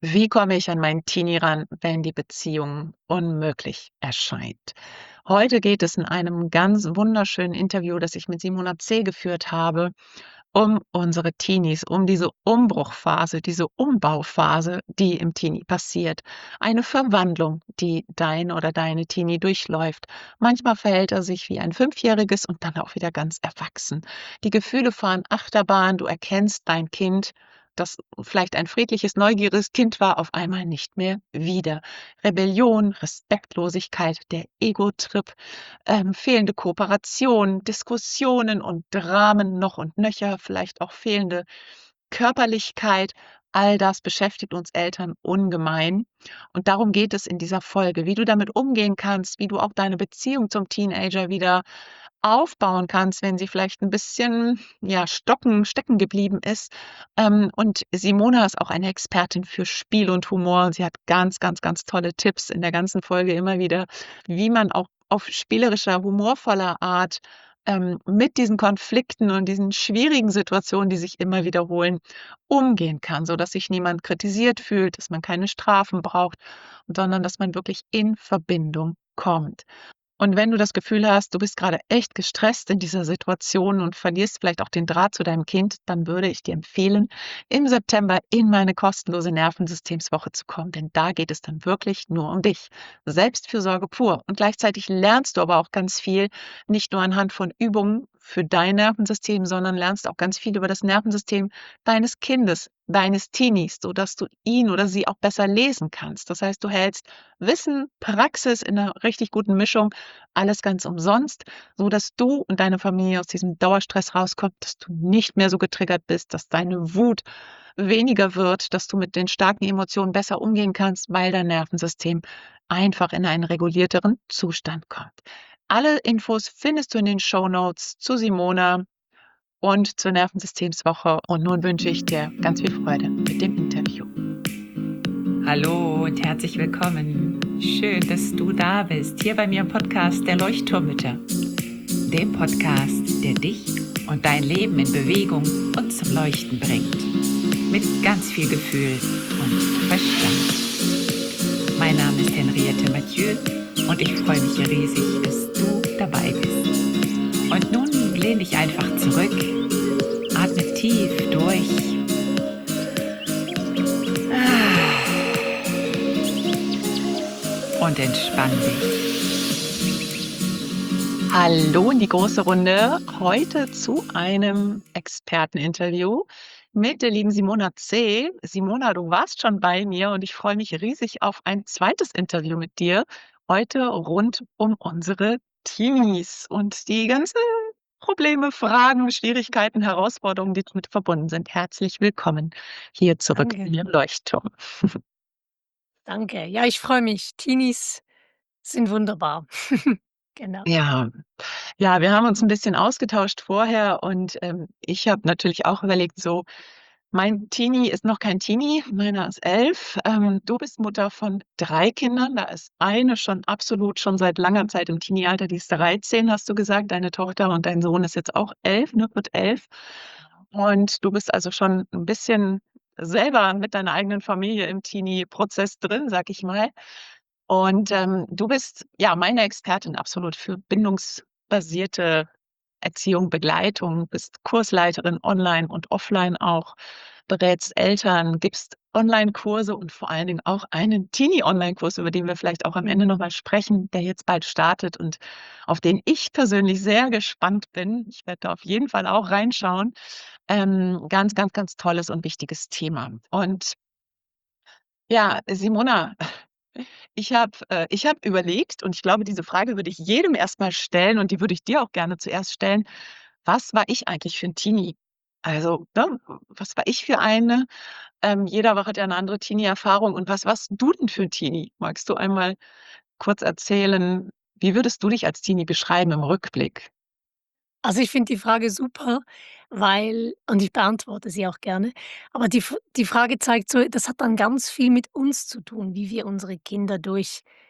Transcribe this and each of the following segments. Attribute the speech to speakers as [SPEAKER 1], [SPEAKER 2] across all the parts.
[SPEAKER 1] Wie komme ich an meinen Teenie ran, wenn die Beziehung unmöglich erscheint? Heute geht es in einem ganz wunderschönen Interview, das ich mit Simona C. geführt habe, um unsere Teenies, um diese Umbruchphase, diese Umbauphase, die im Teenie passiert. Eine Verwandlung, die dein oder deine Teenie durchläuft. Manchmal verhält er sich wie ein Fünfjähriges und dann auch wieder ganz erwachsen. Die Gefühle fahren Achterbahn, du erkennst dein Kind, das vielleicht ein friedliches, neugieriges Kind war, auf einmal nicht mehr wieder. Rebellion, Respektlosigkeit, der Ego-Trip, fehlende Kooperation, Diskussionen und Dramen noch und nöcher, vielleicht auch fehlende Körperlichkeit. All das beschäftigt uns Eltern ungemein. Und darum geht es in dieser Folge, wie du damit umgehen kannst, wie du auch deine Beziehung zum Teenager wieder aufbauen kannst, wenn sie vielleicht ein bisschen, ja, stecken geblieben ist. Und Simona ist auch eine Expertin für Spiel und Humor. Sie hat ganz, ganz, ganz tolle Tipps in der ganzen Folge immer wieder, wie man auch auf spielerischer, humorvoller Art, mit diesen Konflikten und diesen schwierigen Situationen, die sich immer wiederholen, umgehen kann, sodass sich niemand kritisiert fühlt, dass man keine Strafen braucht, sondern dass man wirklich in Verbindung kommt. Und wenn du das Gefühl hast, du bist gerade echt gestresst in dieser Situation und verlierst vielleicht auch den Draht zu deinem Kind, dann würde ich dir empfehlen, im September in meine kostenlose Nervensystemswoche zu kommen, denn da geht es dann wirklich nur um dich. Selbstfürsorge pur. Und gleichzeitig lernst du aber auch ganz viel, nicht nur anhand von Übungen für dein Nervensystem, sondern lernst auch ganz viel über das Nervensystem deines Kindes, deines Teenies, sodass du ihn oder sie auch besser lesen kannst. Das heißt, du hältst Wissen, Praxis in einer richtig guten Mischung, alles ganz umsonst, so dass du und deine Familie aus diesem Dauerstress rauskommt, dass du nicht mehr so getriggert bist, dass deine Wut weniger wird, dass du mit den starken Emotionen besser umgehen kannst, weil dein Nervensystem einfach in einen regulierteren Zustand kommt. Alle Infos findest du in den Shownotes zu Simona und zur Nervensystemswoche. Und nun wünsche ich dir ganz viel Freude mit dem Interview.
[SPEAKER 2] Hallo und herzlich willkommen. Schön, dass du da bist, hier bei mir im Podcast der Leuchtturmmütter. Dem Podcast, der dich und dein Leben in Bewegung und zum Leuchten bringt. Mit ganz viel Gefühl und Verstand. Mein Name ist Henriette Mathieu und ich freue mich riesig, dass du dabei bist. Und nun lehn dich einfach zurück, atme tief durch. Und entspann dich.
[SPEAKER 1] Hallo in die große Runde. Heute zu einem Experteninterview mit der lieben Simona C. Simona, du warst schon bei mir und ich freue mich riesig auf ein zweites Interview mit dir. Heute rund um unsere Teenies und die ganzen Probleme, Fragen, Schwierigkeiten, Herausforderungen, die damit verbunden sind. Herzlich willkommen hier zurück
[SPEAKER 3] Danke,
[SPEAKER 1] im Leuchtturm.
[SPEAKER 3] danke. Ja, ich freue mich. Teenies sind wunderbar. Genau.
[SPEAKER 1] Ja. Ja, wir haben uns ein bisschen ausgetauscht vorher und, ich habe natürlich auch überlegt, so, mein Teenie ist noch kein Teenie, meiner ist 11. Du bist Mutter von 3 Kindern. Da ist eine schon absolut schon seit langer Zeit im Teenie-Alter, die ist 13, hast du gesagt, deine Tochter, und dein Sohn ist jetzt auch 11, ne, wird 11. Und du bist also schon ein bisschen selber mit deiner eigenen Familie im Teenie-Prozess drin, sag ich mal. Und, du bist, ja, meine Expertin absolut für bindungsbasierte Erziehung, Begleitung, bist Kursleiterin online und offline auch, berätst Eltern, gibst Onlinekurse und vor allen Dingen auch einen Teenie-Onlinekurs, über den wir vielleicht auch am Ende noch mal sprechen, der jetzt bald startet und auf den ich persönlich sehr gespannt bin. Ich werde da auf jeden Fall auch reinschauen. Ganz, ganz, ganz tolles und wichtiges Thema. Und ja, Simona, ich habe überlegt und ich glaube, diese Frage würde ich jedem erst mal stellen und die würde ich dir auch gerne zuerst stellen. Was war ich eigentlich für 'n Teenie? Also, ne, was war ich für eine? Jeder hat ja 'ne andere Teenie-Erfahrung und was warst du denn für 'n Teenie? Magst du einmal kurz erzählen, wie würdest du dich als Teenie beschreiben im Rückblick?
[SPEAKER 3] Also, ich finde die Frage super, weil und ich beantworte sie auch gerne, aber die Frage zeigt so, das hat dann ganz viel mit uns zu tun, wie wir unsere Kinder durch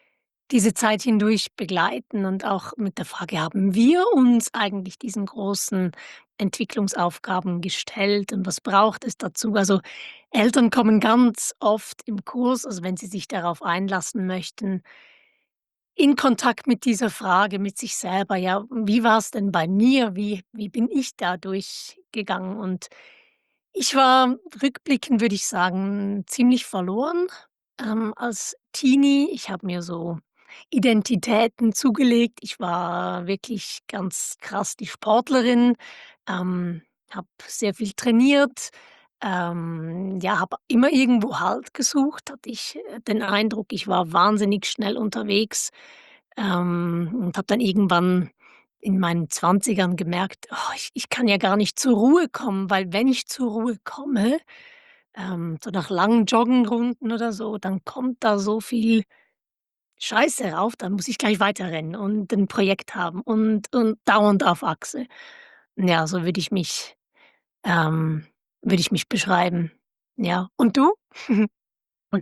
[SPEAKER 3] diese Zeit hindurch begleiten und auch mit der Frage: „Haben wir uns eigentlich diesen großen Entwicklungsaufgaben gestellt und was braucht es dazu?“ Also, Eltern kommen ganz oft im Kurs, also wenn sie sich darauf einlassen möchten, in Kontakt mit dieser Frage, mit sich selber: „Ja, wie war es denn bei mir? Wie bin ich da durchgegangen?“ Und ich war rückblickend, würde ich sagen, ziemlich verloren, als Teenie. Ich habe mir so Identitäten zugelegt. Ich war wirklich ganz krass die Sportlerin, habe sehr viel trainiert, ja, habe immer irgendwo Halt gesucht, hatte ich, den Eindruck, ich war wahnsinnig schnell unterwegs, und habe dann irgendwann in meinen Zwanzigern gemerkt: „Oh, ich kann ja gar nicht zur Ruhe kommen, weil wenn ich zur Ruhe komme, so nach langen Joggenrunden oder so, dann kommt da so viel Scheiße rauf, dann muss ich gleich weiterrennen und 'n Projekt haben und dauernd auf Achse.“ Ja, so ähm würde ich mich beschreiben. Ja. Und du?
[SPEAKER 1] Und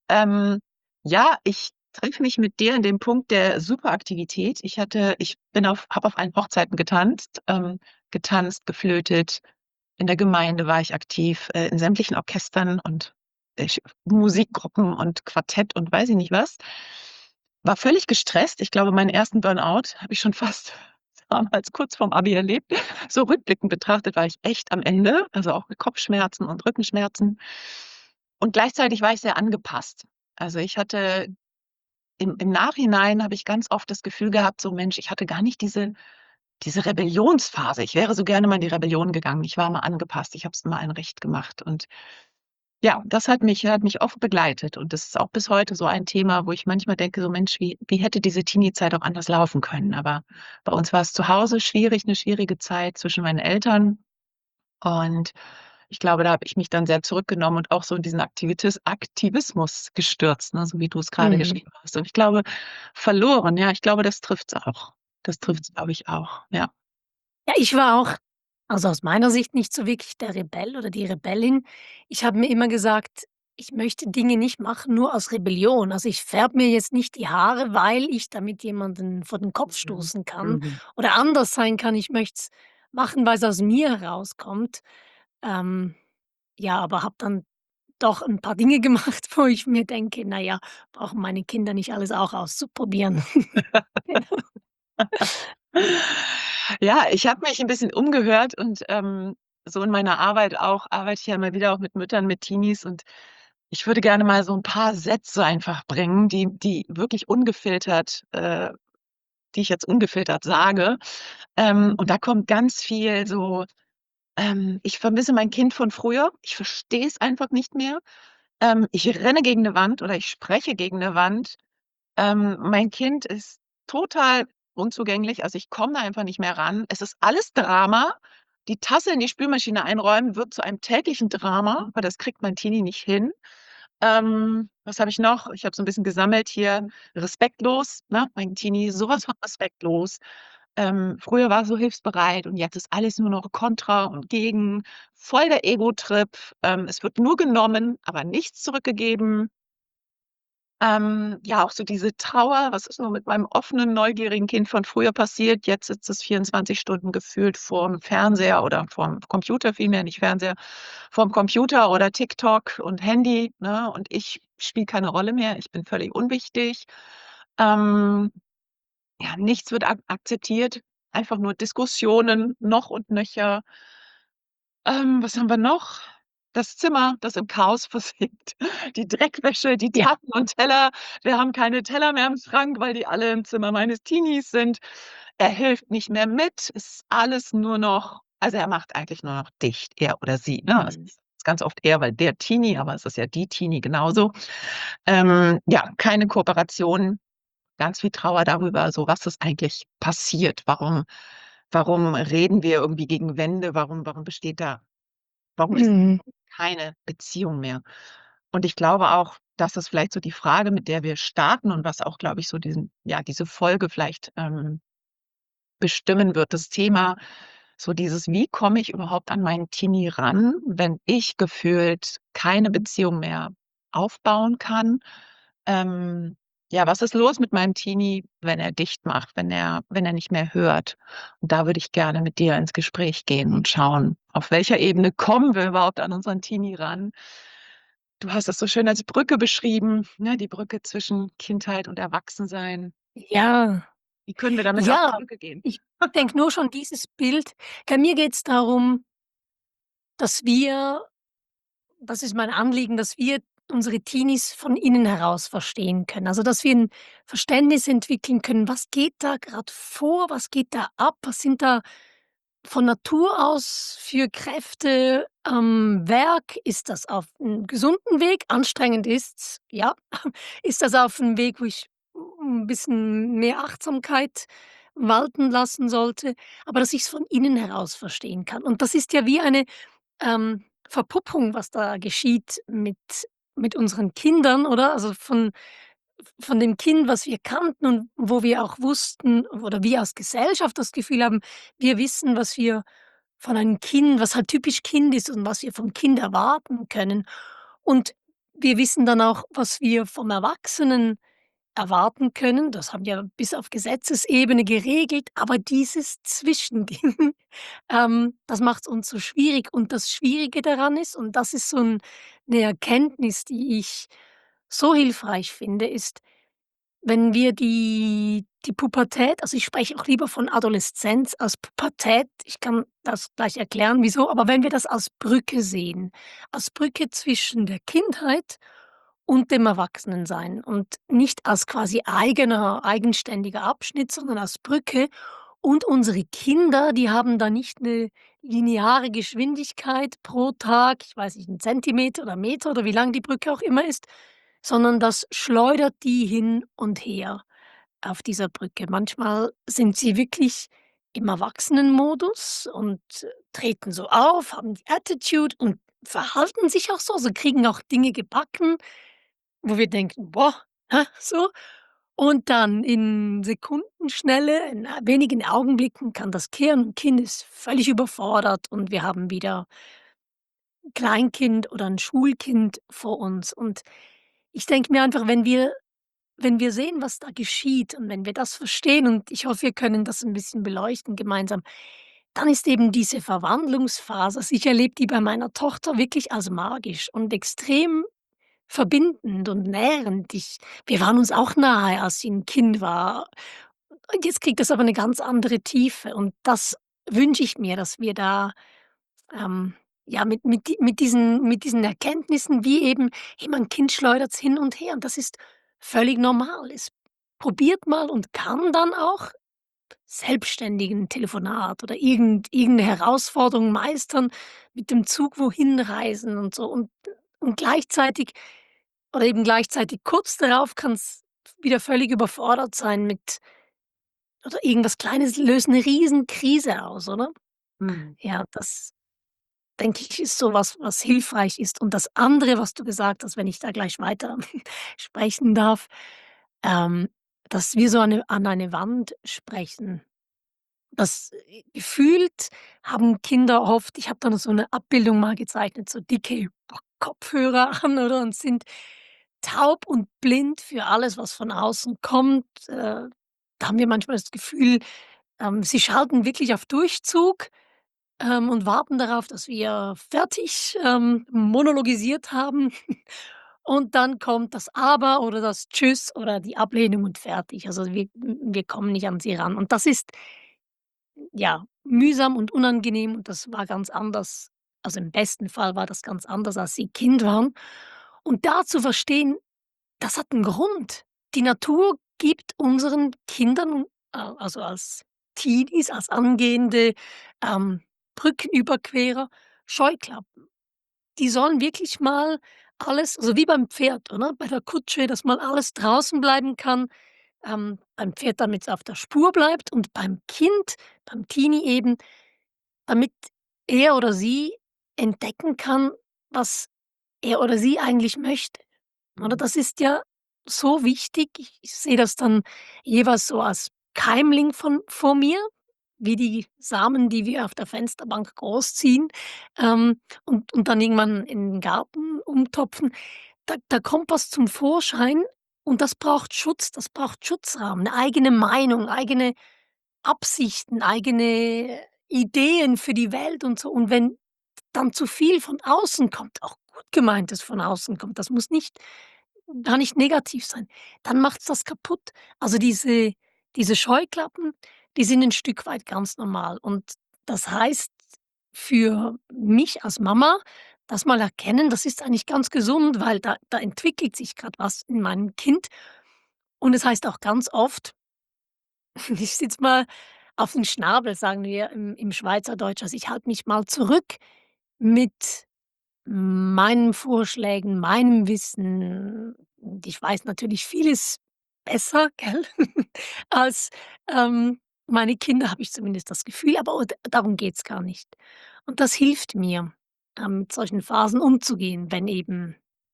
[SPEAKER 1] ich treffe mich mit dir in dem Punkt der Superaktivität. Ich bin habe auf allen Hochzeiten getanzt, geflötet. In der Gemeinde war ich aktiv, in sämtlichen Orchestern und Musikgruppen und Quartett und weiß ich nicht was. War völlig gestresst. Ich glaube, meinen ersten Burnout habe ich schon fast damals kurz vorm Abi erlebt. So rückblickend betrachtet war ich echt am Ende, also auch mit Kopfschmerzen und Rückenschmerzen. Und gleichzeitig war ich sehr angepasst. Also, ich hatte im Nachhinein habe ich ganz oft das Gefühl gehabt, so: „Mensch, ich hatte gar nicht diese Rebellionsphase. Ich wäre so gerne mal in die Rebellion gegangen. Ich war mal angepasst. Ich habe es immer allen recht gemacht.“ Und ja, das hat mich oft begleitet und das ist auch bis heute so ein Thema, wo ich manchmal denke, so: „Mensch, wie hätte diese Teenie-Zeit auch anders laufen können?“ Aber bei uns war es zu Hause schwierig, 'ne schwierige Zeit zwischen meinen Eltern und ich glaube, da habe ich mich dann sehr zurückgenommen und auch so in diesen Aktivismus gestürzt, ne, so wie du's grade
[SPEAKER 3] Mhm.
[SPEAKER 1] geschrieben hast. Und ich glaube, verloren, ja, ich glaube, das trifft's auch. Das trifft's, glaube ich, auch, ja.
[SPEAKER 3] Ja, ich war auch, also aus meiner Sicht, nicht so wirklich der Rebell oder die Rebellin. Ich habe mir immer gesagt, ich möchte Dinge nicht machen nur aus Rebellion. Also, ich färbe mir jetzt nicht die Haare, weil ich damit jemanden vor den Kopf
[SPEAKER 1] Mhm.
[SPEAKER 3] stoßen kann
[SPEAKER 1] Mhm.
[SPEAKER 3] oder anders sein kann. Ich möchte es machen, weil's aus mir herauskommt. Ähm, ja, aber habe dann doch ein paar Dinge gemacht, wo ich mir denke: „Na ja, brauchen meine Kinder nicht alles auch auszuprobieren.“ Genau.
[SPEAKER 1] Ja, ich habe mich 'n bisschen umgehört und, so in meiner Arbeit auch arbeite ich ja immer wieder auch mit Müttern, mit Teenies und ich würde gerne mal so 'n paar Sätze einfach bringen, die wirklich ungefiltert die ich jetzt ungefiltert sage. Und da kommt ganz viel so, ich vermisse mein Kind von früher. Ich verstehe es einfach nicht mehr. Ich renne gegen 'ne Wand oder ich spreche gegen 'ne Wand. Mein Kind ist total unzugänglich, also, ich komme da einfach nicht mehr ran. Es ist alles Drama. Die Tasse in die Spülmaschine einräumen wird zu einem täglichen Drama, weil das kriegt mein Teenie nicht hin. Was habe ich noch? Ich habe so 'n bisschen gesammelt hier. Respektlos, ne? Mein Teenie so was von respektlos. Früher war er so hilfsbereit und jetzt ist alles nur noch kontra und gegen. Voll der Ego-Trip. Es wird nur genommen, aber nichts zurückgegeben. Ja, auch so diese Trauer, was ist nur mit meinem offenen, neugierigen Kind von früher passiert? Jetzt sitzt es 24 Stunden gefühlt vorm Fernseher oder vorm Computer vielmehr, nicht Fernseher, vorm Computer oder TikTok und Handy, ne? Und ich spiele keine Rolle mehr. Ich bin völlig unwichtig. Ähm, ja, nichts wird akzeptiert, einfach nur Diskussionen noch und nöcher. Was haben wir noch? Das Zimmer, das im Chaos versinkt. Die Dreckwäsche, die
[SPEAKER 3] Ja.
[SPEAKER 1] Tassen und Teller. Wir haben keine Teller mehr im Schrank, weil die alle im Zimmer meines Teenies sind. Er hilft nicht mehr mit. Ist alles nur noch, also, er macht eigentlich nur noch dicht, er oder sie, ne? Es
[SPEAKER 3] Mhm.
[SPEAKER 1] ist ganz oft er, weil der Teenie, aber es ist ja die Teenie genauso. Ja, keine Kooperation, ganz viel Trauer darüber, so was ist eigentlich passiert? Warum reden wir irgendwie gegen Wände? Warum ist
[SPEAKER 3] Mhm.
[SPEAKER 1] keine Beziehung mehr? Und ich glaube auch, das ist vielleicht so die Frage, mit der wir starten und was auch, glaube ich, so diese Folge vielleicht, bestimmen wird. Das Thema, so dieses: Wie komme ich überhaupt an meinen Teenie ran, wenn ich gefühlt keine Beziehung mehr aufbauen kann? Ähm Ja, was ist los mit meinem Teenie, wenn er dicht macht, wenn er nicht mehr hört? Und da würde ich gerne mit dir ins Gespräch gehen und schauen, auf welcher Ebene kommen wir überhaupt an unseren Teenie ran? Du hast das so schön als Brücke beschrieben, ne, die Brücke zwischen Kindheit und Erwachsensein.
[SPEAKER 3] Ja,
[SPEAKER 1] Wie können wir damit auf die
[SPEAKER 3] ja,
[SPEAKER 1] Brücke gehen?
[SPEAKER 3] ich denke nur schon dieses Bild, bei mir geht's darum, dass wir das ist mein Anliegen, dass wir unsere Teenies von innen heraus verstehen können. Also, dass wir 'n Verständnis entwickeln können, was geht da grad vor, was geht da ab, was sind da von Natur aus für Kräfte am Werk? Ist das auf 'n gesunden Weg? Anstrengend ist's, ja. Ist das auf 'n Weg, wo ich 'n bisschen mehr Achtsamkeit walten lassen sollte? Aber dass ich's von innen heraus verstehen kann. Und das ist ja wie eine Verpuppung, was da geschieht mit unseren Kindern, oder? Also, von dem Kind, was wir kannten und wo wir auch wussten oder wir als Gesellschaft das Gefühl haben, wir wissen, was wir von einem Kind was halt typisch Kind ist und was wir vom Kind erwarten können. Und wir wissen dann auch, was wir vom Erwachsenen erwarten können. Das haben wir bis auf Gesetzesebene geregelt, aber dieses Zwischending, das macht's uns so schwierig. Und das Schwierige daran ist, und das ist so 'ne Erkenntnis, die ich so hilfreich finde, ist, wenn wir die Pubertät, also, ich spreche auch lieber von Adoleszenz als Pubertät. Ich kann das gleich erklären, wieso, aber wenn wir das als Brücke sehen, als Brücke zwischen der Kindheit und dem Erwachsenensein und nicht als quasi eigenständiger Abschnitt, sondern als Brücke. Und unsere Kinder, die haben da nicht 'ne lineare Geschwindigkeit pro Tag, ich weiß nicht, 'n Zentimeter oder Meter oder wie lang die Brücke auch immer ist, sondern das schleudert die hin und her auf dieser Brücke. Manchmal sind sie wirklich im Erwachsenenmodus und treten so auf, haben die Attitude und verhalten sich auch so, also kriegen auch Dinge gebacken, wo wir denken: „Boah“, so. Und dann in Sekundenschnelle, in wenigen Augenblicken kann das kehren und Kind ist völlig überfordert und wir haben wieder 'n Kleinkind oder 'n Schulkind vor uns. Und ich denke mir einfach, wenn wir sehen, was da geschieht und wenn wir das verstehen, und ich hoffe, wir können das 'n bisschen beleuchten gemeinsam, dann ist eben diese Verwandlungsphase, also, ich erlebe die bei meiner Tochter wirklich als magisch und extrem verbindend und nährend. Wir waren uns auch nahe, als sie 'n Kind war. Und jetzt kriegt das aber 'ne ganz andere Tiefe und das wünsche ich mir, dass wir da, ähm, ja, mit diesen Erkenntnissen wie eben: „Hey, mein Kind schleudert hin und her und das ist völlig normal. Es probiert mal und kann dann auch selbstständig 'n Telefonat oder irgend 'ne Herausforderung meistern, mit dem Zug wohin reisen und so." Und gleichzeitig oder eben gleichzeitig kurz darauf kann's wieder völlig überfordert sein mit oder irgendwas Kleines löst 'ne Riesenkrise aus, oder?
[SPEAKER 1] Mhm.
[SPEAKER 3] Ja, das denke ich, ist so was, was hilfreich ist. Und das andere, was du gesagt hast, wenn ich da gleich weiter sprechen darf, ähm, dass wir so an eine Wand sprechen. Das gefühlt haben Kinder oft, ich habe da noch so 'ne Abbildung mal gezeichnet, so dicke Kopfhörer an, oder, und sind taub und blind für alles, was von außen kommt. Da haben wir manchmal das Gefühl, sie schalten wirklich auf Durchzug, und warten darauf, dass wir fertig, monologisiert haben. Und dann kommt das Aber oder das Tschüss oder die Ablehnung und fertig. Also, wir kommen nicht an sie ran. Und das ist, ja, mühsam und unangenehm und das war ganz anders. Also, im besten Fall war das ganz anders, als sie Kind waren. Und da zu verstehen, das hat 'n Grund. Die Natur gibt unseren Kindern, also als Teenies, als angehende, ähm, Brückenüberquerer, Scheuklappen. Die sollen wirklich mal alles, so wie beim Pferd, oder? Bei der Kutsche, dass mal alles draußen bleiben kann, beim Pferd, damit's auf der Spur bleibt und beim Kind, beim Teenie eben, damit er oder sie entdecken kann, was er oder sie eigentlich möchte. Oder
[SPEAKER 1] Mhm.
[SPEAKER 3] das ist ja so wichtig. Ich sehe das dann jeweils so als Keimling von vor mir, wie die Samen, die wir auf der Fensterbank großziehen, und dann irgendwann in den Garten umtopfen. Da kommt was zum Vorschein Und das braucht Schutz, das braucht Schutzraum, 'ne eigene Meinung, eigene Absichten, eigene Ideen für die Welt und so. Und wenn dann zu viel von außen kommt, auch gut gemeintes von außen kommt, das muss nicht gar nicht negativ sein, dann macht's das kaputt. Also, diese Scheuklappen, die sind 'n Stück weit ganz normal. Und das heißt für mich als Mama, das mal erkennen, das ist eigentlich ganz gesund, weil da entwickelt sich grad was in meinem Kind. Und es heißt auch ganz oft, ich sitze mal auf den Schnabel, sagen wir im Schweizerdeutsch. Also, ich halte mich mal zurück mit meinen Vorschlägen, meinem Wissen. Und ich weiß natürlich vieles besser, gell, als, meine Kinder, habe ich zumindest das Gefühl, aber darum geht's gar nicht. Und das hilft mir, mit solchen Phasen umzugehen, wenn eben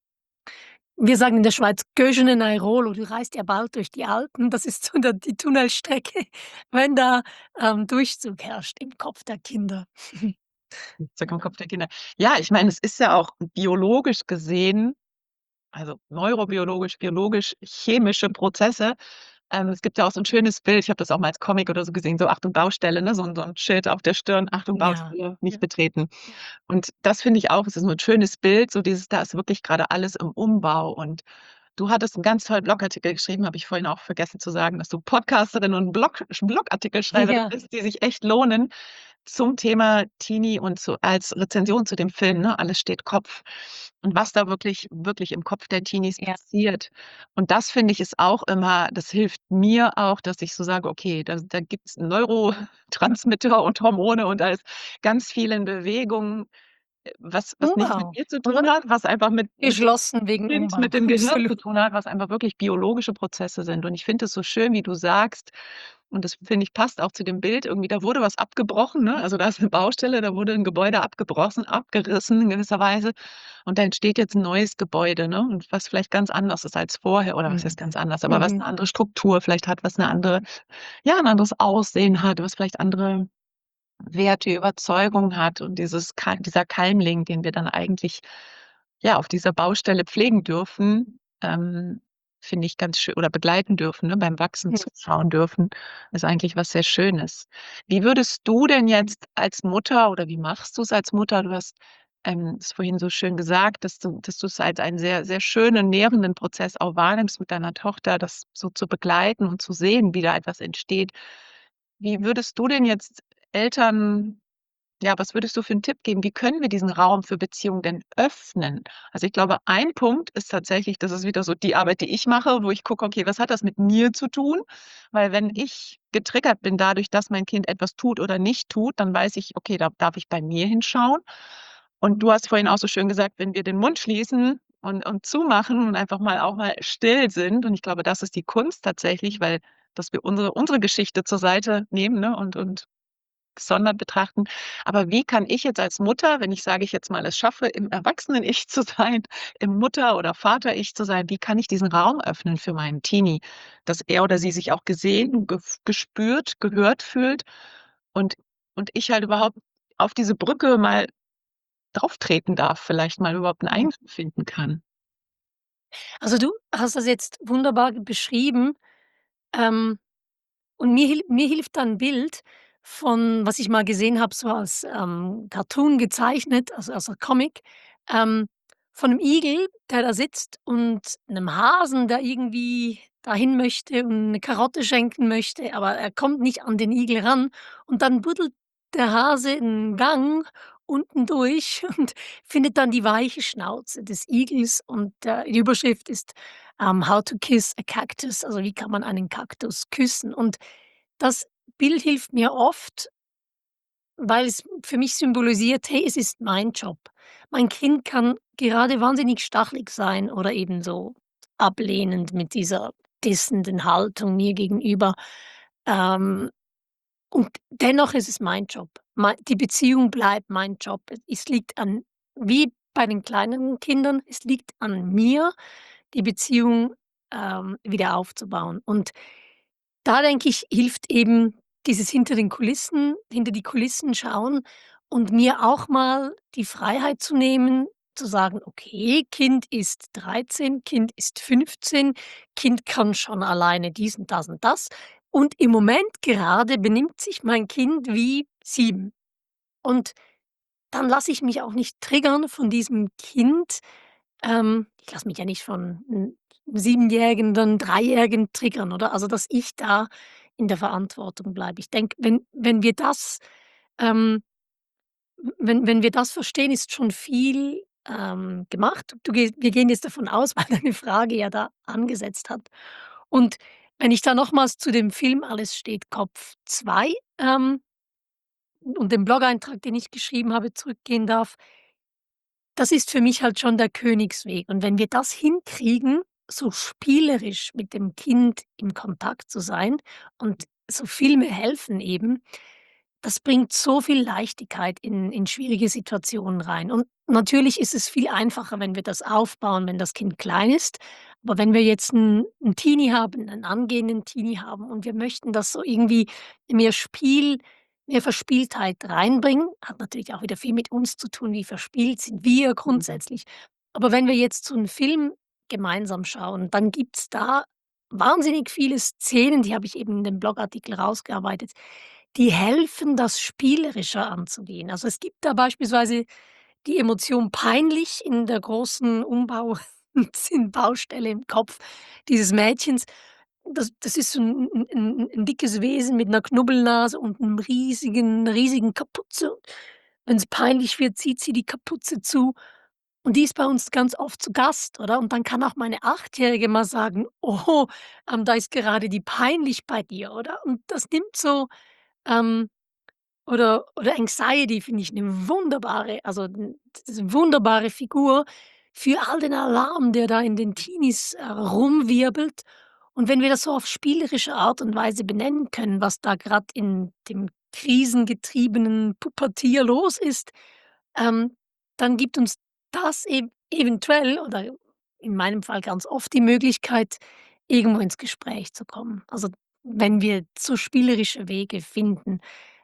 [SPEAKER 3] wir sagen in der Schweiz: «Göschene Neirolo», du reist ja bald durch die Alpen, das ist so die Tunnelstrecke, wenn da, Durchzug herrscht im Kopf der Kinder.
[SPEAKER 1] Zurück im Kopf der Kinder. Ja, ich meine, es ist ja auch biologisch gesehen, also neurobiologisch, biologisch, chemische Prozesse. Es gibt ja auch so 'n schönes Bild, ich habe das auch mal als Comic oder so gesehen, so Achtung Baustelle, ne, so 'n Schild auf der Stirn: „Achtung
[SPEAKER 3] Ja,
[SPEAKER 1] Baustelle,
[SPEAKER 3] ja,
[SPEAKER 1] nicht betreten."
[SPEAKER 3] ja.
[SPEAKER 1] Und das finde ich auch, es ist so 'n schönes Bild, so dieses, da ist wirklich grade alles im Umbau. Und du hattest 'n ganz tollen Blogartikel geschrieben, habe ich vorhin auch vergessen zu sagen, dass du Podcasterin und Blogartikelschreiberin
[SPEAKER 3] Ja,
[SPEAKER 1] bist, die sich echt lohnen, zum Thema Teenie und als Rezension zu dem Film, ne, „Alles steht Kopf", und was da wirklich im Kopf der Teenies
[SPEAKER 3] ja.
[SPEAKER 1] passiert. Und das finde ich ist auch immer, das hilft mir auch, dass ich so sage: „Okay, da gibt's Neurotransmitter und Hormone und da ist ganz viel in Bewegung", was nicht mit
[SPEAKER 3] Umbau,
[SPEAKER 1] mir zu
[SPEAKER 3] oder?
[SPEAKER 1] tun hat, was einfach mit
[SPEAKER 3] Geschlossen wegen
[SPEAKER 1] Kind,
[SPEAKER 3] Umbau,
[SPEAKER 1] mit dem Gehirn
[SPEAKER 3] absolut.
[SPEAKER 1] zu tun hat, was einfach wirklich biologische Prozesse sind. Und ich finde es so schön, wie du sagst, und das finde ich, passt auch zu dem Bild irgendwie, da wurde was abgebrochen, ne? Also, da ist 'ne Baustelle, da wurde 'n Gebäude abgebrochen, abgerissen in gewisser Weise, und da entsteht jetzt 'n neues Gebäude, ne? Und was vielleicht ganz anders ist als vorher, oder was heißt
[SPEAKER 3] Mhm.
[SPEAKER 1] ganz anders, aber was 'ne
[SPEAKER 3] Mhm.
[SPEAKER 1] andere Struktur vielleicht hat, was 'ne andere, ja, 'n anderes Aussehen hat, was vielleicht andere Werte, Überzeugungen hat, und dieser Keimling, den wir dann eigentlich, ja, auf dieser Baustelle pflegen dürfen, finde ich ganz schön, oder begleiten dürfen, ne, beim Wachsen
[SPEAKER 3] Mhm.
[SPEAKER 1] zuschauen dürfen, ist eigentlich was sehr Schönes. Wie würdest du denn jetzt als Mutter, oder wie machst du's als Mutter? Du hast, es vorhin so schön gesagt, dass du's als einen sehr, sehr schönen, nährenden Prozess auch wahrnimmst mit deiner Tochter, das so zu begleiten und zu sehen, wie da etwas entsteht. Wie würdest du denn jetzt Eltern, ja, was würdest du für 'n Tipp geben? Wie können wir diesen Raum für Beziehung denn öffnen? Also, ich glaube, ein Punkt ist tatsächlich, das ist wieder so die Arbeit, die ich mache, wo ich gucke: „Okay, was hat das mit mir zu tun?" Weil wenn ich getriggert bin dadurch, dass mein Kind etwas tut oder nicht tut, dann weiß ich: „Okay, da darf ich bei mir hinschauen." Und du hast vorhin auch so schön gesagt, wenn wir den Mund schließen und zumachen und einfach mal auch mal still sind, und ich glaube, das ist die Kunst tatsächlich, weil, dass wir unsere Geschichte zur Seite nehmen, ne, und gesondert betrachten. Aber wie kann ich jetzt als Mutter, wenn ich, sage ich jetzt mal, es schaffe, im Erwachsenen-Ich zu sein, im Mutter- oder Vater-Ich zu sein, wie kann ich diesen Raum öffnen für meinen Teenie, dass er oder sie sich auch gesehen, gespürt, gehört fühlt, und ich halt überhaupt auf diese Brücke mal drauftreten darf, vielleicht mal überhaupt 'n
[SPEAKER 3] Mhm.
[SPEAKER 1] Eintritt finden kann.
[SPEAKER 3] Also, du hast das jetzt wunderbar beschrieben, ähm und mir hilft da 'n Bild von, was ich mal gesehen habe, so als, Cartoon gezeichnet, also Comic, ähm, von 'nem Igel, der da sitzt, und 'nem Hasen, der irgendwie dahin möchte und 'ne Karotte schenken möchte, aber er kommt nicht an den Igel ran. Und dann buddelt der Hase 'n Gang unten durch und findet dann die weiche Schnauze des Igels, und, die Überschrift ist, „How to kiss a cactus“, also wie kann man einen Kaktus küssen? Und das Bild hilft mir oft, weil es für mich symbolisiert: „Hey, es ist mein Job.“ Mein Kind kann gerade wahnsinnig stachelig sein oder eben so ablehnend mit dieser dissenden Haltung mir gegenüber. Ähm, und dennoch ist es mein Job. Die Beziehung bleibt mein Job. Es liegt an, wie bei den kleineren Kindern, es liegt an mir, die Beziehung, wieder aufzubauen. Und da denke ich, hilft eben dieses hinter die Kulissen schauen und mir auch mal die Freiheit zu nehmen, zu sagen: „Okay, Kind ist 13, Kind ist 15, Kind kann schon alleine dies und das. Und im Moment gerade benimmt sich mein Kind wie 7.“ Und dann lasse ich mich auch nicht triggern von diesem Kind. Ich lasse mich ja nicht von 'n Siebenjährigen, dann Dreijährigen triggern, oder? Also, dass ich da in der Verantwortung bleibe. Ich denke, wenn wir das ähm, wenn wir das verstehen, ist schon viel, gemacht. Wir gehen jetzt davon aus, weil deine Frage ja da angesetzt hat. Und wenn ich da nochmals zu dem Film „Alles steht Kopf 2“ und dem Blog-Eintrag, den ich geschrieben habe, zurückgehen darf, das ist für mich halt schon der Königsweg. Und wenn wir das hinkriegen, so spielerisch mit dem Kind in Kontakt zu sein und so Filme helfen eben, das bringt so viel Leichtigkeit in schwierige Situationen rein. Und natürlich ist es viel einfacher, wenn wir das aufbauen, wenn das Kind klein ist. Aber wenn wir jetzt 'n Teenie haben, einen angehenden Teenie haben und wir möchten das so irgendwie mehr Spiel, mehr Verspieltheit reinbringen, hat natürlich auch wieder viel mit uns zu tun, wie verspielt sind wir
[SPEAKER 1] Mhm.
[SPEAKER 3] grundsätzlich. Aber wenn wir jetzt so 'n Film gemeinsam schauen, dann gibt's da wahnsinnig viele Szenen, die habe ich eben in dem Blogartikel rausgearbeitet, die helfen, das spielerischer anzugehen. Also, es gibt da beispielsweise die Emotion peinlich in der großen Baustelle im Kopf dieses Mädchens. Das ist so 'n dickes Wesen mit 'ner Knubbelnase und 'nem riesigen Kapuze. Wenn's peinlich wird, zieht sie die Kapuze zu. Und die ist bei uns ganz oft zu Gast, oder? Und dann kann auch meine Achtjährige mal sagen: „Oh, da ist gerade die peinlich bei dir“, oder? Und das nimmt so, ähm oder Anxiety finde ich 'ne wunderbare, also, 'ne wunderbare Figur für all den Alarm, der da in den Teenies, rumwirbelt. Und wenn wir das so auf spielerische Art und Weise benennen können, was da grad in dem krisengetriebenen Pubertier los ist, ähm, dann gibt uns das eventuell oder in meinem Fall ganz oft die Möglichkeit, irgendwo ins Gespräch zu kommen. Also, wenn wir so spielerische Wege finden.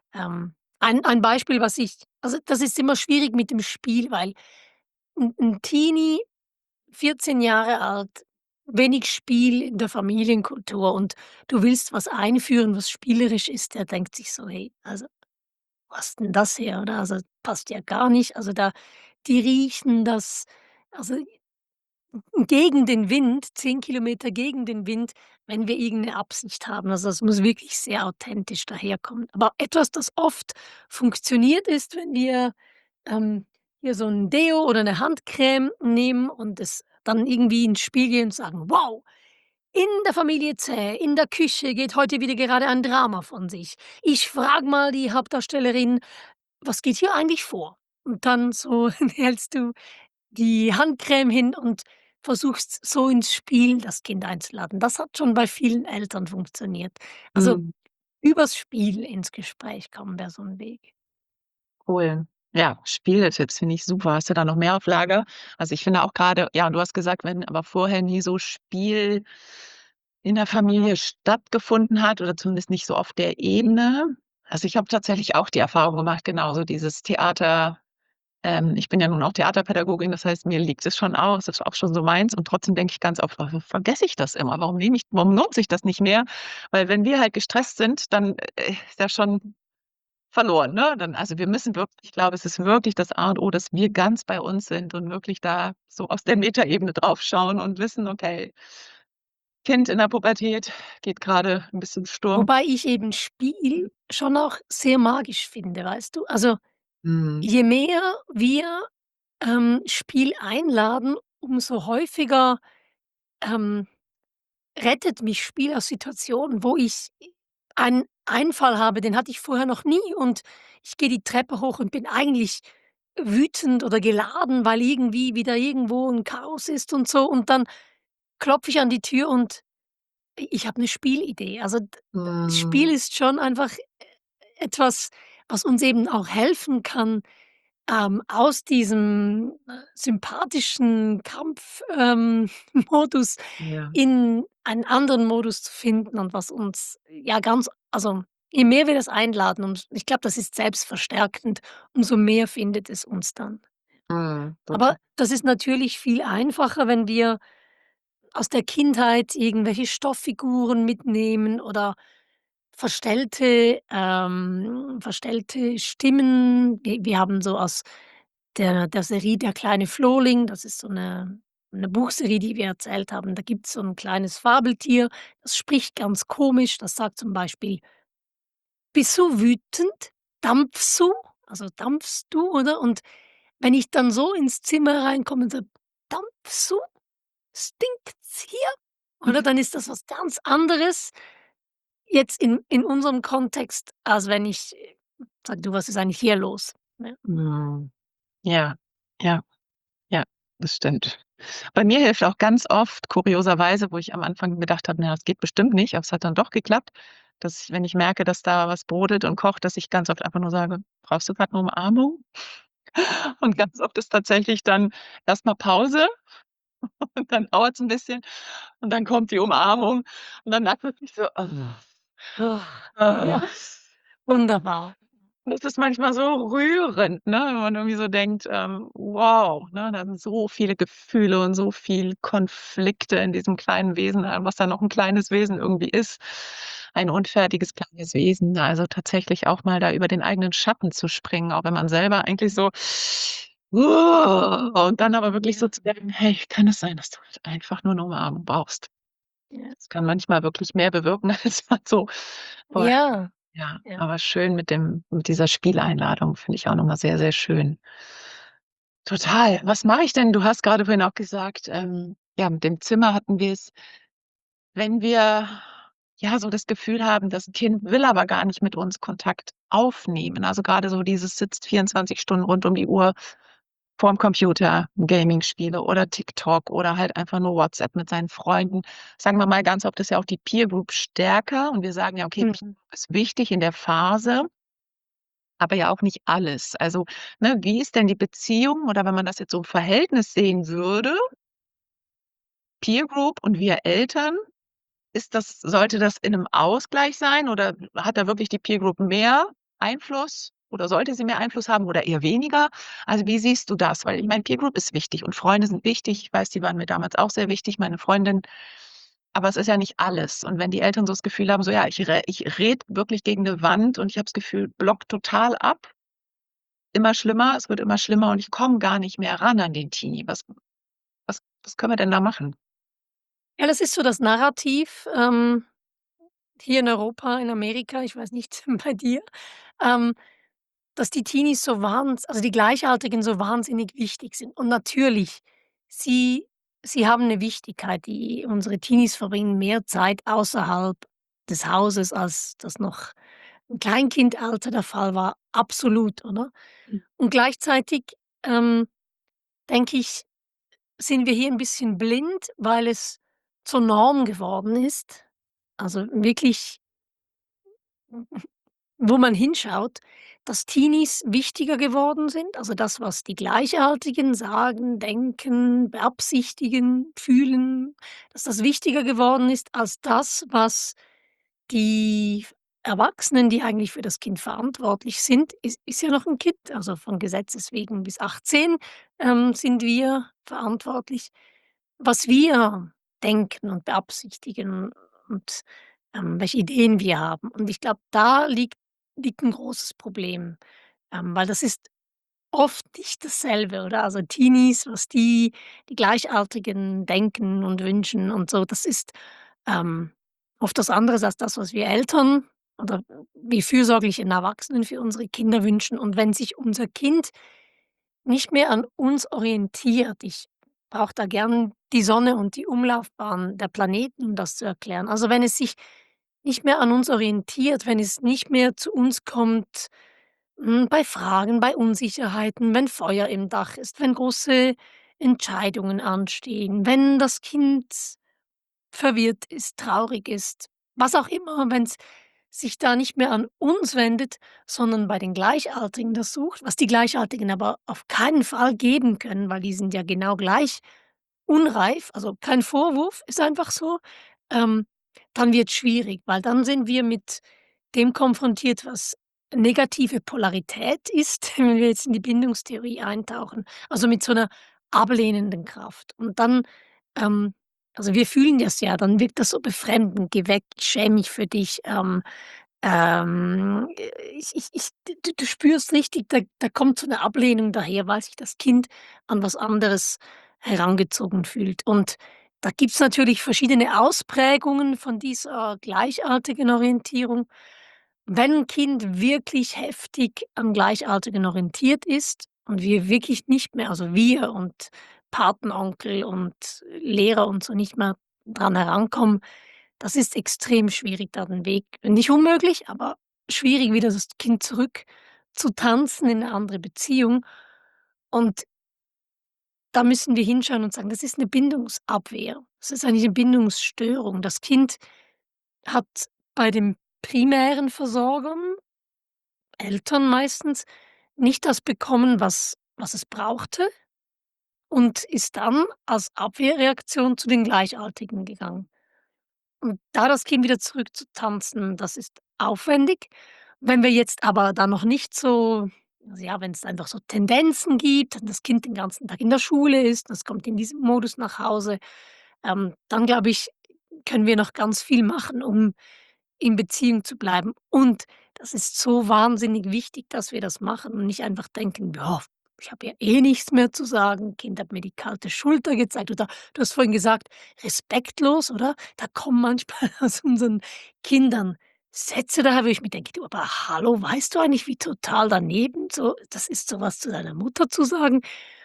[SPEAKER 3] Ein Beispiel, was ich, also, das ist immer schwierig mit dem Spiel, weil 'n Teenie, 14 Jahre alt, wenig Spiel in der Familienkultur und du willst was einführen, was spielerisch ist, der denkt sich so: „Hey, also, wo hast 'n das her“, oder? Also, passt ja gar nicht. Also, da die riechen das, also, gegen den Wind, 10 Kilometer gegen den Wind, wenn wir irgend 'ne Absicht haben. Also, das muss wirklich sehr authentisch daherkommen. Aber etwas, das oft funktioniert, ist, wenn wir, ähm, hier so 'n Deo oder 'ne Handcreme nehmen und es dann irgendwie ins Spiel gehen und sagen: „Wow, in der Familie Zäh, in der Küche geht heute wieder gerade ein Drama von sich. Ich frage mal die Hauptdarstellerin, was geht hier eigentlich vor?“ Und dann so hältst du die Handcreme hin und versuchst so ins Spiel das Kind einzuladen. Das hat schon bei vielen Eltern funktioniert. Also,
[SPEAKER 1] Mhm.
[SPEAKER 3] übers Spiel ins Gespräch kommen wäre so 'n Weg.
[SPEAKER 1] Cool. Ja, Spieletipps finde ich super. Hast du da noch mehr auf Lager? Also, ich finde auch grade, ja, du hast gesagt, wenn aber vorher nie so Spiel in der Familie stattgefunden hat oder zumindest nicht so auf der Ebene. Also, ich habe tatsächlich auch die Erfahrung gemacht, genau so dieses Theater. Ich bin ja nun auch Theaterpädagogin, das heißt, mir liegt es schon aus, das ist auch schon so meins und trotzdem denke ich ganz oft: „Warum vergesse ich das immer? Warum nutze ich das nicht mehr?“ Weil wenn wir halt gestresst sind, dann, ist ja schon verloren, ne? Dann, also, wir müssen wirklich, ich glaube, es ist wirklich das A und O, dass wir ganz bei uns sind und wirklich da so aus der Metaebene drauf schauen und wissen: „Okay, Kind in der Pubertät geht grade 'n bisschen Sturm.“
[SPEAKER 3] Wobei ich eben Spiel schon auch sehr magisch finde, weißt du? Also,
[SPEAKER 1] Mhm.
[SPEAKER 3] je mehr wir, Spiel einladen, umso häufiger, ähm rettet mich Spiel aus Situationen, wo ich einen Einfall habe, den hatte ich vorher noch nie und ich gehe die Treppe hoch und bin eigentlich wütend oder geladen, weil irgendwie wieder irgendwo 'n Chaos ist und so und dann klopfe ich an die Tür und ich habe 'ne Spielidee. Also, Spiel
[SPEAKER 1] Mhm.
[SPEAKER 3] ist schon einfach etwas, was uns eben auch helfen kann, aus diesem, sympathischen Kampf Modus
[SPEAKER 1] Ja.
[SPEAKER 3] in einen anderen Modus zu finden und was uns ja ganz, also, je mehr wir das einladen, ich glaube, das ist selbstverstärkend, umso mehr findet es uns dann. Aber
[SPEAKER 1] Total.
[SPEAKER 3] das ist natürlich viel einfacher, wenn wir aus der Kindheit irgendwelche Stofffiguren mitnehmen oder verstellte Stimmen. Wir haben so aus der Serie „Der kleine Floh“, das ist so eine Buchserie, die wir erzählt haben. Da gibt's so 'n kleines Fabeltier, das spricht ganz komisch. Das sagt zum Beispiel: „Bist du wütend? Dampfst du?“ Also, dampfst du, oder? Und wenn ich dann so ins Zimmer reinkomme und sage: „Dampfst du? Stinkt's hier?“ Oder? Dann ist das was ganz anderes jetzt in unserem Kontext, als wenn ich, sage: „Du, was ist eigentlich hier los?“ Ne?
[SPEAKER 1] Mhm. Ja, ja, ja, das stimmt. Bei mir hilft auch ganz oft kurioserweise, wo ich am Anfang gedacht habe: „Na, das geht bestimmt nicht“, aber es hat dann doch geklappt, dass ich, wenn ich merke, dass da was brodelt und kocht, dass ich ganz oft einfach nur sage: „Brauchst du grad 'ne Umarmung?“ Und ganz oft ist tatsächlich dann erst mal Pause und dann dauert's 'n bisschen und dann kommt die Umarmung und dann merkt man sich so:
[SPEAKER 3] Ah, ja,
[SPEAKER 1] ah.
[SPEAKER 3] wunderbar.
[SPEAKER 1] Und das ist manchmal so rührend, ne, wenn man irgendwie so denkt, wow, ne, da sind so viele Gefühle und so viel Konflikte in diesem kleinen Wesen, was da noch 'n kleines Wesen irgendwie ist, ein unfertiges kleines Wesen. Also, tatsächlich auch mal da über den eigenen Schatten zu springen, auch wenn man selber eigentlich so und dann aber wirklich so
[SPEAKER 3] Ja,
[SPEAKER 1] zu denken: „Hey, kann es sein, dass du halt einfach nur 'ne Umarmung brauchst?“
[SPEAKER 3] ja.
[SPEAKER 1] Das kann manchmal wirklich mehr bewirken, als man so vorher.
[SPEAKER 3] Ja,
[SPEAKER 1] Ja,
[SPEAKER 3] ja.
[SPEAKER 1] aber schön mit dieser Spieleinladung, finde ich auch noch mal sehr, sehr schön. Total. Was mache ich denn? Du hast grade vorhin auch gesagt, ja, mit dem Zimmer hatten wir's, wenn wir, ja, so das Gefühl haben, das Kind will aber gar nicht mit uns Kontakt aufnehmen. Also, grade so dieses sitzt 24 Stunden rund um die Uhr vorm Computer, Gaming-Spiele oder TikTok oder halt einfach nur WhatsApp mit seinen Freunden. Sagen wir mal, ganz oft ist ja auch die Peer Group stärker und wir sagen ja: „Okay, Peer
[SPEAKER 3] Mhm.
[SPEAKER 1] Group ist wichtig in der Phase“, aber ja auch nicht alles. Also, ne, wie ist denn die Beziehung oder wenn man das jetzt so im Verhältnis sehen würde, Peer Group und wir Eltern, sollte das in 'nem Ausgleich sein oder hat da wirklich die Peer Group mehr Einfluss oder sollte sie mehr Einfluss haben oder eher weniger? Also, wie siehst du das? Weil ich meine, Peer Group ist wichtig und Freunde sind wichtig. Ich weiß, die waren mir damals auch sehr wichtig, meine Freundin, aber es ist ja nicht alles. Und wenn die Eltern so das Gefühl haben, so: „Ja, ich rede wirklich gegen 'ne Wand und ich habe das Gefühl, blockt total ab, immer schlimmer, es wird immer schlimmer und ich komme gar nicht mehr ran an den Teenie.“ Was können wir denn da machen?
[SPEAKER 3] Ja, das ist so das Narrativ, hier in Europa, in Amerika, ich weiß nicht bei dir, ähm, dass die Teenies also die Gleichaltrigen so wahnsinnig wichtig sind. Und natürlich, sie sie haben 'ne Wichtigkeit. Die Unsere Teenies verbringen mehr Zeit außerhalb des Hauses, als das noch im Kleinkindalter der Fall war. Absolut, oder?
[SPEAKER 1] Mhm.
[SPEAKER 3] Und gleichzeitig, ähm, denke ich, sind wir hier 'n bisschen blind, weil es zur Norm geworden ist. Also wirklich, wo man hinschaut, dass Teenies wichtiger geworden sind, also das, was die Gleichaltrigen sagen, denken, beabsichtigen, fühlen, dass das wichtiger geworden ist als das, was die Erwachsenen, die eigentlich für das Kind verantwortlich sind, ist ja noch 'n Kind, also von Gesetzes wegen bis 18, sind wir verantwortlich. Was wir denken und beabsichtigen und, welche Ideen wir haben. Und ich glaube, da liegt 'n großes Problem, weil das ist oft nicht dasselbe, oder? Also, Teenies, was die Gleichaltrigen denken und wünschen und so, das ist, ähm, oft was anderes als das, was wir Eltern oder wir fürsorglichen Erwachsenen für unsere Kinder wünschen. Und wenn sich unser Kind nicht mehr an uns orientiert, ich brauche da gern die Sonne und die Umlaufbahn der Planeten, um das zu erklären. Also, wenn es sich nicht mehr an uns orientiert, wenn es nicht mehr zu uns kommt, bei Fragen, bei Unsicherheiten, wenn Feuer im Dach ist, wenn große Entscheidungen anstehen, wenn das Kind verwirrt ist, traurig ist, was auch immer, wenn's sich da nicht mehr an uns wendet, sondern bei den Gleichaltrigen das sucht, was die Gleichaltrigen aber auf keinen Fall geben können, weil die sind ja genau gleich unreif, also kein Vorwurf, ist einfach so, ähm, dann wird's schwierig, weil dann sind wir mit dem konfrontiert, was negative Polarität ist, wenn wir jetzt in die Bindungstheorie eintauchen, also mit so 'ner ablehnenden Kraft. Und dann, ähm also wir fühlen das ja, dann wirkt das so befremdend: „Geh weg, ich schäme mich für dich." Ich du spürst richtig, da kommt so 'ne Ablehnung daher, weil sich das Kind an was anderes herangezogen fühlt. Und da gibt's natürlich verschiedene Ausprägungen von dieser gleichartigen Orientierung. Wenn 'n Kind wirklich heftig am Gleichaltrigen orientiert ist und wir wirklich nicht mehr, also wir und Patenonkel und Lehrer und so, nicht mehr dran herankommen, das ist extrem schwierig, da den Weg, nicht unmöglich, aber schwierig, wieder das Kind zurückzutanzen in 'ne andere Beziehung. Und da müssen wir hinschauen und sagen, das ist 'ne Bindungsabwehr. Das ist eigentlich 'ne Bindungsstörung. Das Kind hat bei den primären Versorgern, Eltern meistens, nicht das bekommen, was es brauchte, und ist dann als Abwehrreaktion zu den Gleichaltrigen gegangen. Und da das Kind wieder zurückzutanzen, das ist aufwendig. Wenn wir jetzt aber da noch nicht so, also ja, wenn es einfach so Tendenzen gibt, wenn das Kind den ganzen Tag in der Schule ist, das kommt in diesem Modus nach Hause, dann glaube ich, können wir noch ganz viel machen, um in Beziehung zu bleiben. Und das ist so wahnsinnig wichtig, dass wir das machen und nicht einfach denken: „Ja, ich habe ja eh nichts mehr zu sagen. Kind hat mir die kalte Schulter gezeigt." Oder du hast vorhin gesagt, respektlos, oder? Da kommen manchmal aus unseren Kindern Sätze daher, wo ich mir denke: „Du, aber hallo, weißt du eigentlich, wie total daneben so das ist, so was zu deiner Mutter zu sagen?"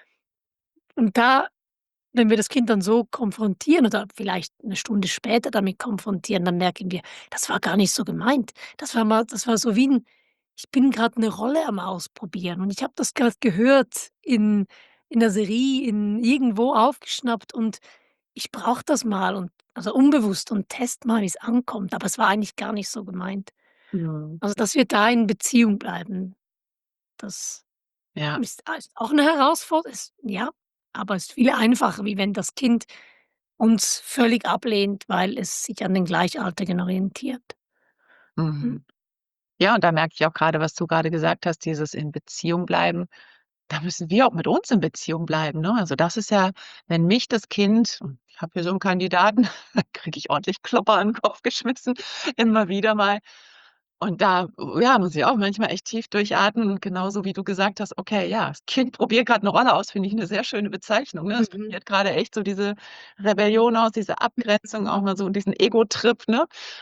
[SPEAKER 3] Und da, wenn wir das Kind dann so konfrontieren oder vielleicht 'ne Stunde später damit konfrontieren, dann merken wir, das war gar nicht so gemeint. Das war so wie 'n, ich bin grad 'ne Rolle am Ausprobieren und ich habe das grad gehört in der Serie, in irgendwo aufgeschnappt, und ich brauche das mal, und also unbewusst, und teste mal, wie's ankommt, aber es war eigentlich gar nicht so gemeint.
[SPEAKER 1] Mhm.
[SPEAKER 3] Also, dass wir da in Beziehung bleiben, das
[SPEAKER 1] Ja.
[SPEAKER 3] ist auch 'ne Herausforderung, ist, ja, aber ist viel einfacher, wie wenn das Kind uns völlig ablehnt, weil es sich an den Gleichaltrigen orientiert. Mhm.
[SPEAKER 1] Mhm. Ja, und da merke ich auch grade, was du grade gesagt hast, dieses in Beziehung bleiben. Da müssen wir auch mit uns in Beziehung bleiben, ne? Also, das ist ja, wenn mich das Kind, und ich habe hier so 'n Kandidaten, da kriege ich ordentlich Klopper an 'n Kopf geschmissen, immer wieder mal. Und da, ja, muss ich auch manchmal echt tief durchatmen und genauso wie du gesagt hast: „Okay, ja, das Kind probiert grad 'ne Rolle aus", finde ich 'ne sehr schöne Bezeichnung, ne? Es
[SPEAKER 3] Mhm.
[SPEAKER 1] probiert grade echt so diese Rebellion aus, diese Abgrenzung, auch mal so diesen Ego-Trip, ne?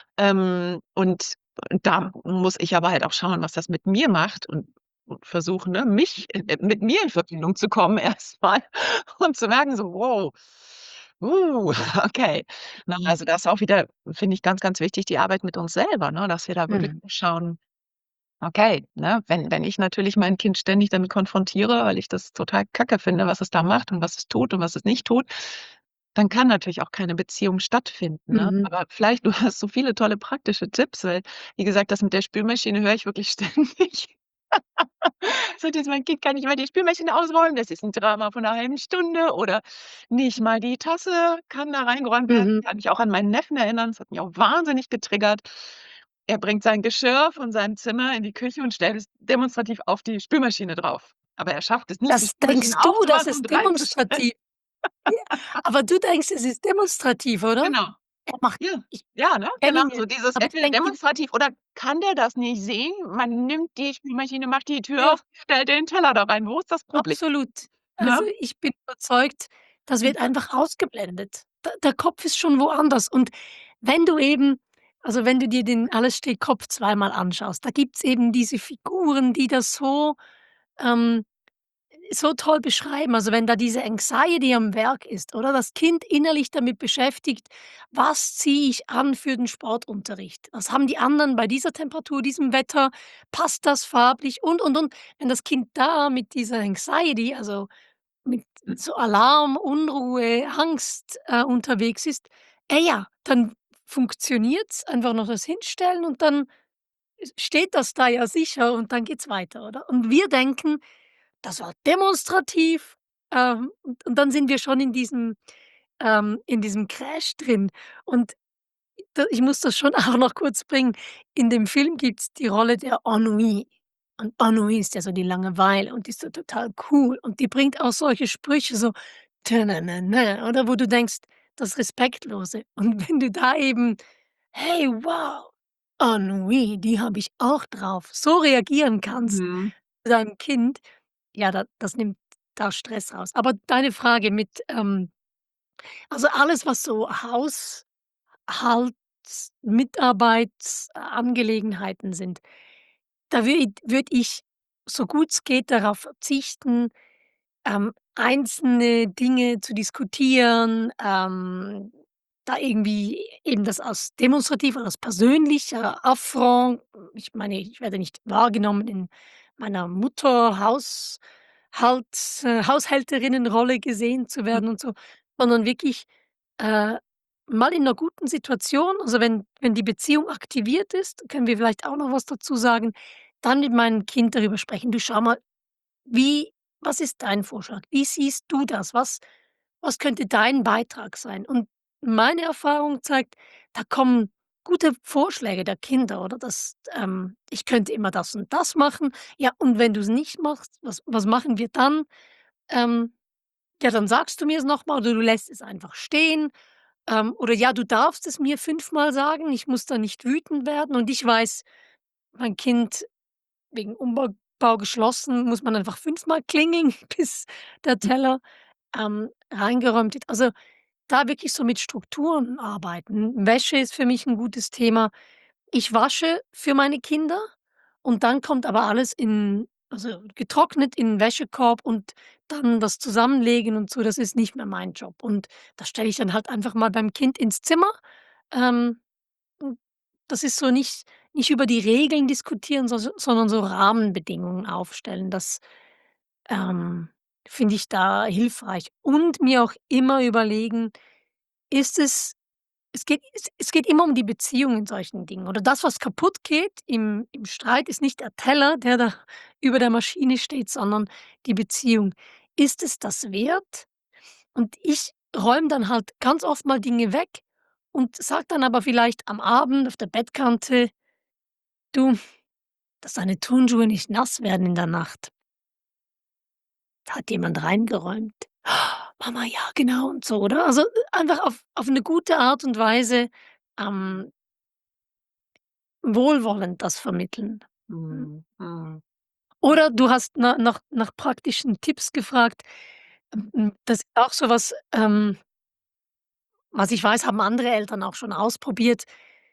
[SPEAKER 1] Und da muss ich aber halt auch schauen, was das mit mir macht, und versuchen, ne, mich mit mir in Verbindung zu kommen erst mal und zu merken so: „Wow, okay." Ne, also, das ist auch wieder, finde ich, ganz, ganz wichtig, die Arbeit mit uns selber, ne, dass wir da wirklich
[SPEAKER 3] Mhm.
[SPEAKER 1] schauen, okay, ne, wenn ich natürlich mein Kind ständig damit konfrontiere, weil ich das total kacke finde, was es da macht und was es tut und was es nicht tut, dann kann natürlich auch keine Beziehung stattfinden, ne?
[SPEAKER 3] Mhm.
[SPEAKER 1] Aber vielleicht, du hast so viele tolle praktische Tipps, weil, wie gesagt, das mit der Spülmaschine höre ich wirklich ständig. So dieses: „Mein Kind kann nicht mehr die Spülmaschine ausräumen, das ist 'n Drama von 'ner halben Stunde", oder nicht mal die Tasse kann da reingeräumt werden.
[SPEAKER 3] Mhm.
[SPEAKER 1] Kann mich auch an meinen Neffen erinnern, das hat mich auch wahnsinnig getriggert. Er bringt sein Geschirr von seinem Zimmer in die Küche und stellt es demonstrativ auf die Spülmaschine drauf. Aber er schafft es nicht, die
[SPEAKER 3] Das denkst
[SPEAKER 1] Spülmaschine
[SPEAKER 3] du, das
[SPEAKER 1] aufzumachen
[SPEAKER 3] ist
[SPEAKER 1] und reinzustellen.
[SPEAKER 3] demonstrativ. Ja, aber du denkst, es ist demonstrativ, oder?
[SPEAKER 1] Genau.
[SPEAKER 3] Er macht,
[SPEAKER 1] Ja.
[SPEAKER 3] ich
[SPEAKER 1] Ja, ne?
[SPEAKER 3] kenne
[SPEAKER 1] Genau,
[SPEAKER 3] ihn
[SPEAKER 1] so
[SPEAKER 3] jetzt,
[SPEAKER 1] dieses
[SPEAKER 3] aber ich
[SPEAKER 1] entweder
[SPEAKER 3] denke,
[SPEAKER 1] demonstrativ oder kann der das nicht sehen? Man nimmt die Spülmaschine, macht die Tür
[SPEAKER 3] ja,
[SPEAKER 1] auf, stellt den Teller da rein. Wo ist das Problem,
[SPEAKER 3] absolut.
[SPEAKER 1] ne?
[SPEAKER 3] Also, ich bin überzeugt, das wird einfach ausgeblendet. Der Kopf ist schon woanders. Und wenn du eben, also, wenn du dir den „Alles steht Kopf" zweimal anschaust, da gibt's eben diese Figuren, die das ähm so toll beschreiben. Also, wenn da diese Anxiety am Werk ist, oder? Das Kind innerlich damit beschäftigt: „Was ziehe ich an für den Sportunterricht? Was haben die anderen bei dieser Temperatur, diesem Wetter? Passt das farblich?" Und. Wenn das Kind da mit dieser Anxiety, also mit so Alarm, Unruhe, Angst, unterwegs ist, ja, dann funktioniert's. Einfach noch das Hinstellen und dann steht das da ja sicher und dann geht's weiter, oder? Und wir denken, das war demonstrativ, und dann sind wir schon in diesem Crash drin. Und ich muss das schon auch noch kurz bringen. In dem Film gibt's die Rolle der Ennui. Und Ennui ist ja so die Langeweile und die ist so total cool und die bringt auch solche Sprüche so Tönönönö, oder wo du denkst, das Respektlose. Und wenn du da eben: „Hey, wow, Ennui, die habe ich auch drauf“, so reagieren kannst
[SPEAKER 1] Mhm.
[SPEAKER 3] zu deinem Kind, ja, das nimmt da Stress raus. Aber deine Frage mit, also alles, was so Mitarbeitsangelegenheiten sind, da würde ich, so gut es geht, darauf verzichten, einzelne Dinge zu diskutieren, da irgendwie eben das als demonstrativ oder als persönlicher Affront, ich meine, ich werde nicht wahrgenommen in meiner Mutter Haushälterinnenrolle gesehen zu
[SPEAKER 1] Hm.
[SPEAKER 3] werden und so, sondern wirklich, äh, mal in 'ner guten Situation, also wenn die Beziehung aktiviert ist, können wir vielleicht auch noch was dazu sagen, dann mit meinem Kind darüber sprechen: „Du, schau mal, wie was ist dein Vorschlag? Wie siehst du das? Was könnte dein Beitrag sein?“ Und meine Erfahrung zeigt, da kommen gute Vorschläge der Kinder, oder? „Ich könnte immer das und das machen.“ „Ja, und wenn du's nicht machst, was machen wir dann?“ Ähm, „Ja, dann sagst du mir's noch mal oder du lässt es einfach stehen.“ Oder „Ja, du darfst es mir fünfmal sagen, ich muss da nicht wütend werden.“ Und ich weiß, mein Kind wegen Umbau geschlossen, muss man einfach fünfmal klingeln, bis der Teller, reingeräumt wird. Also, da wirklich so mit Strukturen arbeiten. Wäsche ist für mich 'n gutes Thema. Ich wasche für meine Kinder und dann kommt aber alles getrocknet in 'n Wäschekorb und dann das Zusammenlegen und so, das ist nicht mehr mein Job. Und das stelle ich dann halt einfach mal beim Kind ins Zimmer. Ähm, hm, das ist so nicht über die Regeln diskutieren, sondern so Rahmenbedingungen aufstellen. Das, ähm, finde ich da hilfreich. Und mir auch immer überlegen, ist es geht immer um die Beziehung in solchen Dingen, oder das, was kaputt geht im Streit, ist nicht der Teller, der da über der Maschine steht, sondern die Beziehung. Ist es das wert? Und ich räume dann halt ganz oft mal Dinge weg und sage dann aber vielleicht am Abend auf der Bettkante: „Du, dass deine Turnschuhe nicht nass werden in der Nacht. Da hat jemand reingeräumt.“ „Mama, ja, genau“, und so, oder? Also, einfach auf 'ne gute Art und Weise, ähm, wohlwollend das vermitteln. Mhm.
[SPEAKER 1] Mhm. Mhm.
[SPEAKER 3] Oder du hast nach praktischen Tipps gefragt. Das ist auch so was, was ich weiß, haben andere Eltern auch schon ausprobiert.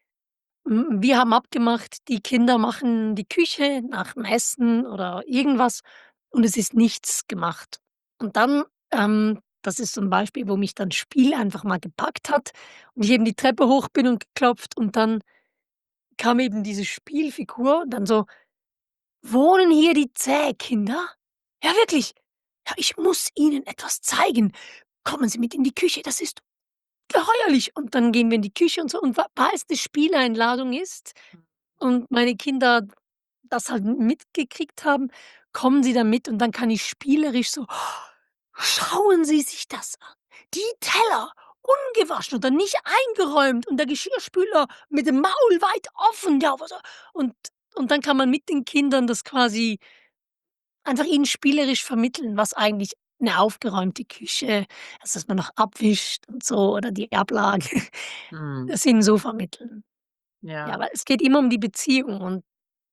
[SPEAKER 3] Wir haben abgemacht, die Kinder machen die Küche nach dem Essen oder irgendwas und es ist nichts gemacht. Und dann, das ist so 'n Beispiel, wo mich dann Spiel einfach mal gepackt hat und ich eben die Treppe hoch bin und geklopft und dann kam eben diese Spielfigur und dann so: „Wohnen hier die Zähkinder?“ „Ja, wirklich.“ „Ja, ich muss Ihnen etwas zeigen. Kommen Sie mit in die Küche, das ist ungeheuerlich.“ Und dann gehen wir in die Küche und so und weil's 'ne Spieleinladung ist und meine Kinder das halt mitgekriegt haben, kommen sie dann mit und dann kann ich spielerisch so: „Schauen Sie sich das an. Die Teller ungewaschen oder nicht eingeräumt und der Geschirrspüler mit dem Maul weit offen, ja, was und und dann kann man mit den Kindern das quasi einfach ihnen spielerisch vermitteln, was eigentlich 'ne aufgeräumte Küche, also, dass man noch abwischt und so oder die Ablage,
[SPEAKER 1] Mhm.
[SPEAKER 3] das ihnen so vermitteln. Ja,
[SPEAKER 1] Ja.
[SPEAKER 3] weil es geht immer um die Beziehung und,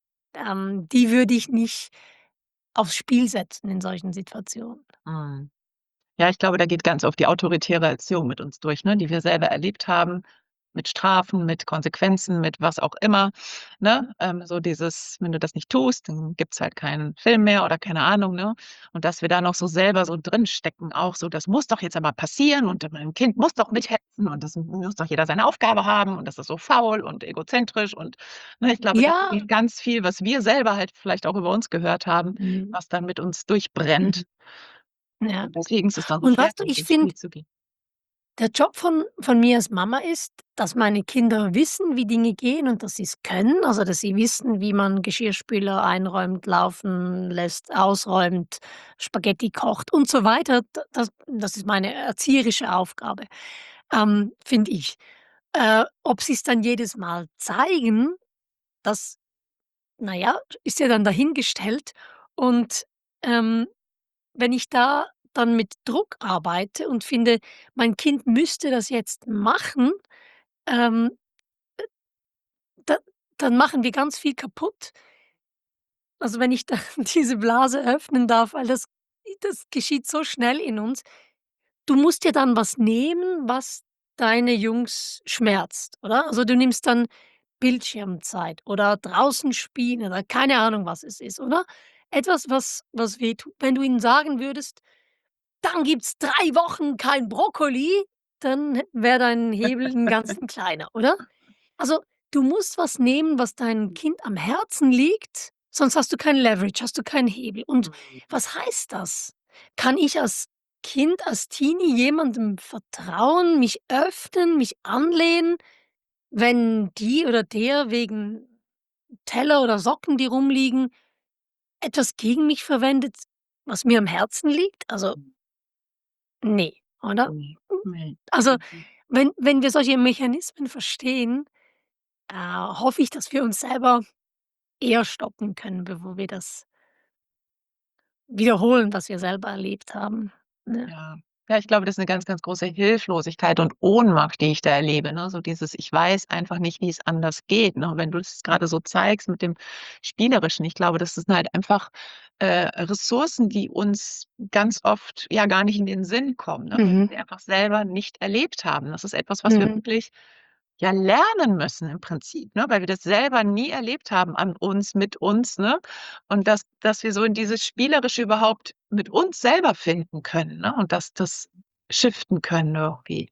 [SPEAKER 3] die würde ich nicht aufs Spiel setzen in solchen Situationen.
[SPEAKER 1] Mhm. Ja, ich glaube, da geht ganz oft die autoritäre Erziehung mit uns durch, ne, die wir selber erlebt haben, mit Strafen, mit Konsequenzen, mit was auch immer, ne? So dieses: „Wenn du das nicht tust, dann gibt's halt keinen Film mehr“ oder keine Ahnung, ne? Und dass wir da noch so selber so drinstecken, auch so: „Das muss doch jetzt aber passieren und mein Kind muss doch mithelfen und das muss doch jeder seine Aufgabe haben und das ist so faul und egozentrisch“ und, ne, ich glaube, da
[SPEAKER 3] Ja,
[SPEAKER 1] spielt ganz viel, was wir selber halt vielleicht auch über uns gehört haben,
[SPEAKER 3] mhm,
[SPEAKER 1] was dann mit uns durchbrennt.
[SPEAKER 3] mhm, ja.
[SPEAKER 1] Und deswegen ist es dann so
[SPEAKER 3] Und
[SPEAKER 1] schwer,
[SPEAKER 3] weißt du,
[SPEAKER 1] damit
[SPEAKER 3] ich
[SPEAKER 1] ins Spiel
[SPEAKER 3] finde,
[SPEAKER 1] zu gehen.
[SPEAKER 3] der Job von mir als Mama ist, dass meine Kinder wissen, wie Dinge gehen und dass sie's können, also, dass sie wissen, wie man Geschirrspüler einräumt, laufen lässt, ausräumt, Spaghetti kocht und so weiter. Das ist meine erzieherische Aufgabe, finde ich. Ob sie's dann jedes Mal zeigen, das, na ja, ist ja dann dahingestellt. Und, ähm, wenn ich da dann mit Druck arbeite und finde, mein Kind müsste das jetzt machen, ähm, da dann machen wir ganz viel kaputt. Also, wenn ich da diese Blase öffnen darf, weil das geschieht so schnell in uns. Du musst dir dann was nehmen, was deine Jungs schmerzt, oder? Also, du nimmst dann Bildschirmzeit oder draußen spielen oder keine Ahnung, was es ist, oder? Etwas, was wehtut. Wenn du ihnen sagen würdest: „Dann gibt's 3 Wochen kein Brokkoli“, dann wäre dein Hebel 'n ganzen kleiner, oder? Also, du musst was nehmen, was deinem Kind am Herzen liegt, sonst hast du kein Leverage, hast du keinen Hebel. Und
[SPEAKER 1] Mhm.
[SPEAKER 3] was heißt das? Kann ich als Kind, als Teenie jemandem vertrauen, mich öffnen, mich anlehnen, wenn die oder der wegen Teller oder Socken, die rumliegen, etwas gegen mich verwendet, was mir am Herzen liegt? Also, ne, oder?
[SPEAKER 1] Mhm.
[SPEAKER 3] Hm,
[SPEAKER 1] Ne.
[SPEAKER 3] also,
[SPEAKER 1] Mhm.
[SPEAKER 3] wenn wir solche Mechanismen verstehen, hoffe ich, dass wir uns selber eher stoppen können, bevor wir das wiederholen, was wir selber erlebt haben, ne?
[SPEAKER 1] Ja. Ja, ich glaube, das ist 'ne ganz, ganz große Hilflosigkeit und Ohnmacht, die ich da erlebe, ne? So dieses: „Ich weiß einfach nicht, wie es anders geht“, ne? Wenn du es grade so zeigst mit dem Spielerischen, ich glaube, das sind halt einfach, Ressourcen, die uns ganz oft ja gar nicht in den Sinn kommen, ne, weil wir
[SPEAKER 3] Mhm,
[SPEAKER 1] sie einfach selber nicht erlebt haben. Das ist etwas, was wir
[SPEAKER 3] mhm.
[SPEAKER 1] wirklich, ja, lernen müssen im Prinzip, ne, weil wir das selber nie erlebt haben an uns, mit uns, ne? Und dass wir so in dieses Spielerische überhaupt mit uns selber finden können, ne, und das shiften können irgendwie.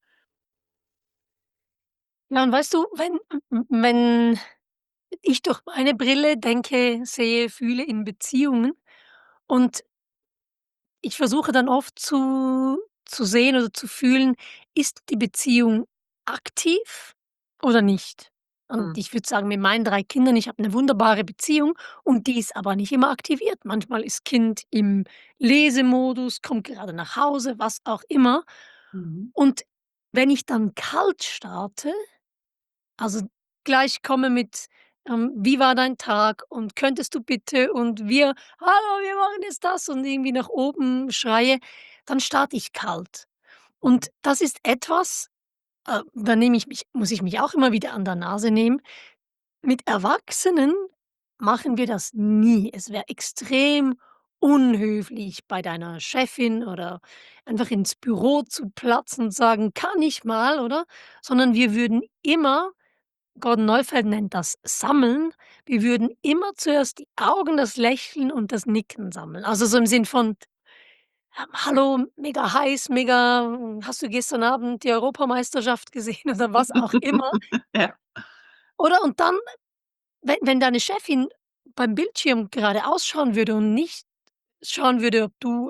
[SPEAKER 3] Ja, und weißt du, wenn ich durch meine Brille denke, sehe, fühle in Beziehungen und ich versuche dann oft zu sehen oder zu fühlen, ist die Beziehung aktiv oder nicht? Und
[SPEAKER 1] Mhm.
[SPEAKER 3] ich würde sagen, mit meinen 3 Kindern, ich habe 'ne wunderbare Beziehung und die ist aber nicht immer aktiviert. Manchmal ist Kind im Lesemodus, kommt gerade nach Hause, was auch immer.
[SPEAKER 1] Mhm.
[SPEAKER 3] Und wenn ich dann kalt starte, also gleich komme mit, „Wie war dein Tag und könntest du bitte“ und „Hallo, wir machen jetzt das“ und irgendwie nach oben schreie, dann starte ich kalt.
[SPEAKER 1] Mhm.
[SPEAKER 3] Und das ist etwas, da nehme ich mich muss ich mich auch immer wieder an der Nase nehmen. Mit Erwachsenen machen wir das nie. Es wäre extrem unhöflich, bei deiner Chefin oder einfach ins Büro zu platzen und sagen: „Kann ich mal“, oder? Sondern wir würden immer, Gordon Neufeld nennt das Sammeln. Wir würden immer zuerst die Augen, das Lächeln und das Nicken sammeln. Also, so im Sinn von, „Hallo, mega heiß, mega hast du gestern Abend die Europameisterschaft gesehen?“ oder was auch immer,
[SPEAKER 1] Ja.
[SPEAKER 3] oder? Und dann, wenn deine Chefin beim Bildschirm gerade ausschauen würde und nicht schauen würde, ob du,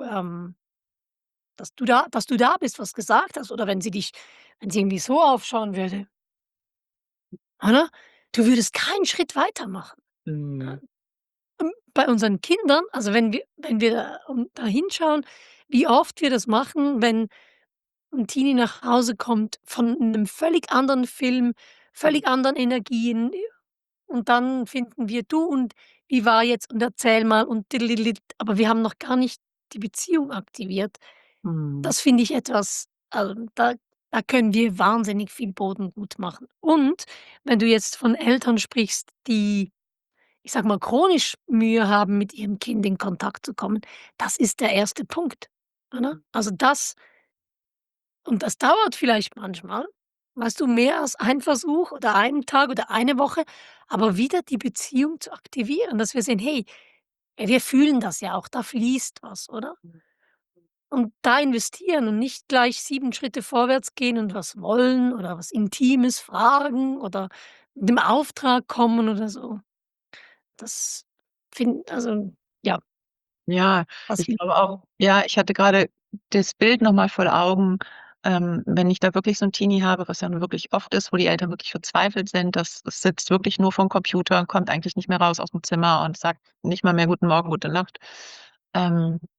[SPEAKER 3] dass du da bist, was gesagt hast, oder wenn sie irgendwie so aufschauen würde, oder? Du würdest keinen Schritt weitermachen.
[SPEAKER 1] Mhm.
[SPEAKER 3] Bei unseren Kindern, also wenn wir da hinschauen, wie oft wir das machen, wenn 'n Teenie nach Hause kommt von 'nem völlig anderen Film,
[SPEAKER 1] Mhm.
[SPEAKER 3] völlig anderen Energien, und dann finden wir: „Du, und wie war jetzt und erzähl mal und diddelididd“, aber wir haben noch gar nicht die Beziehung aktiviert.
[SPEAKER 1] Mhm.
[SPEAKER 3] Das finde ich etwas, also, da können wir wahnsinnig viel Boden gut machen. Und wenn du jetzt von Eltern sprichst, die, ich sage mal, chronisch Mühe haben, mit ihrem Kind in Kontakt zu kommen, das ist der erste Punkt, oder? Also, das, und das dauert vielleicht manchmal, weißt du, mehr als ein Versuch oder einen Tag oder eine Woche, aber wieder die Beziehung zu aktivieren, dass wir sehen: „Hey, wir fühlen das ja auch, da fließt was“, oder?
[SPEAKER 1] Mhm.
[SPEAKER 3] Und da investieren und nicht gleich 7 Schritte vorwärts gehen und was wollen oder was Intimes fragen oder mit 'nem Auftrag kommen oder so. Das also, ja,
[SPEAKER 1] Ja,
[SPEAKER 3] was
[SPEAKER 1] ich
[SPEAKER 3] mi
[SPEAKER 1] glaube auch ja, ich hatte grade das Bild noch mal vor Augen, wenn ich da wirklich so 'n Teenie habe, was ja nun wirklich oft ist, wo die Eltern wirklich verzweifelt sind, das sitzt wirklich nur vorm Computer, kommt eigentlich nicht mehr raus aus'm Zimmer und sagt nicht mal mehr „Guten Morgen, gute Nacht“. Ähm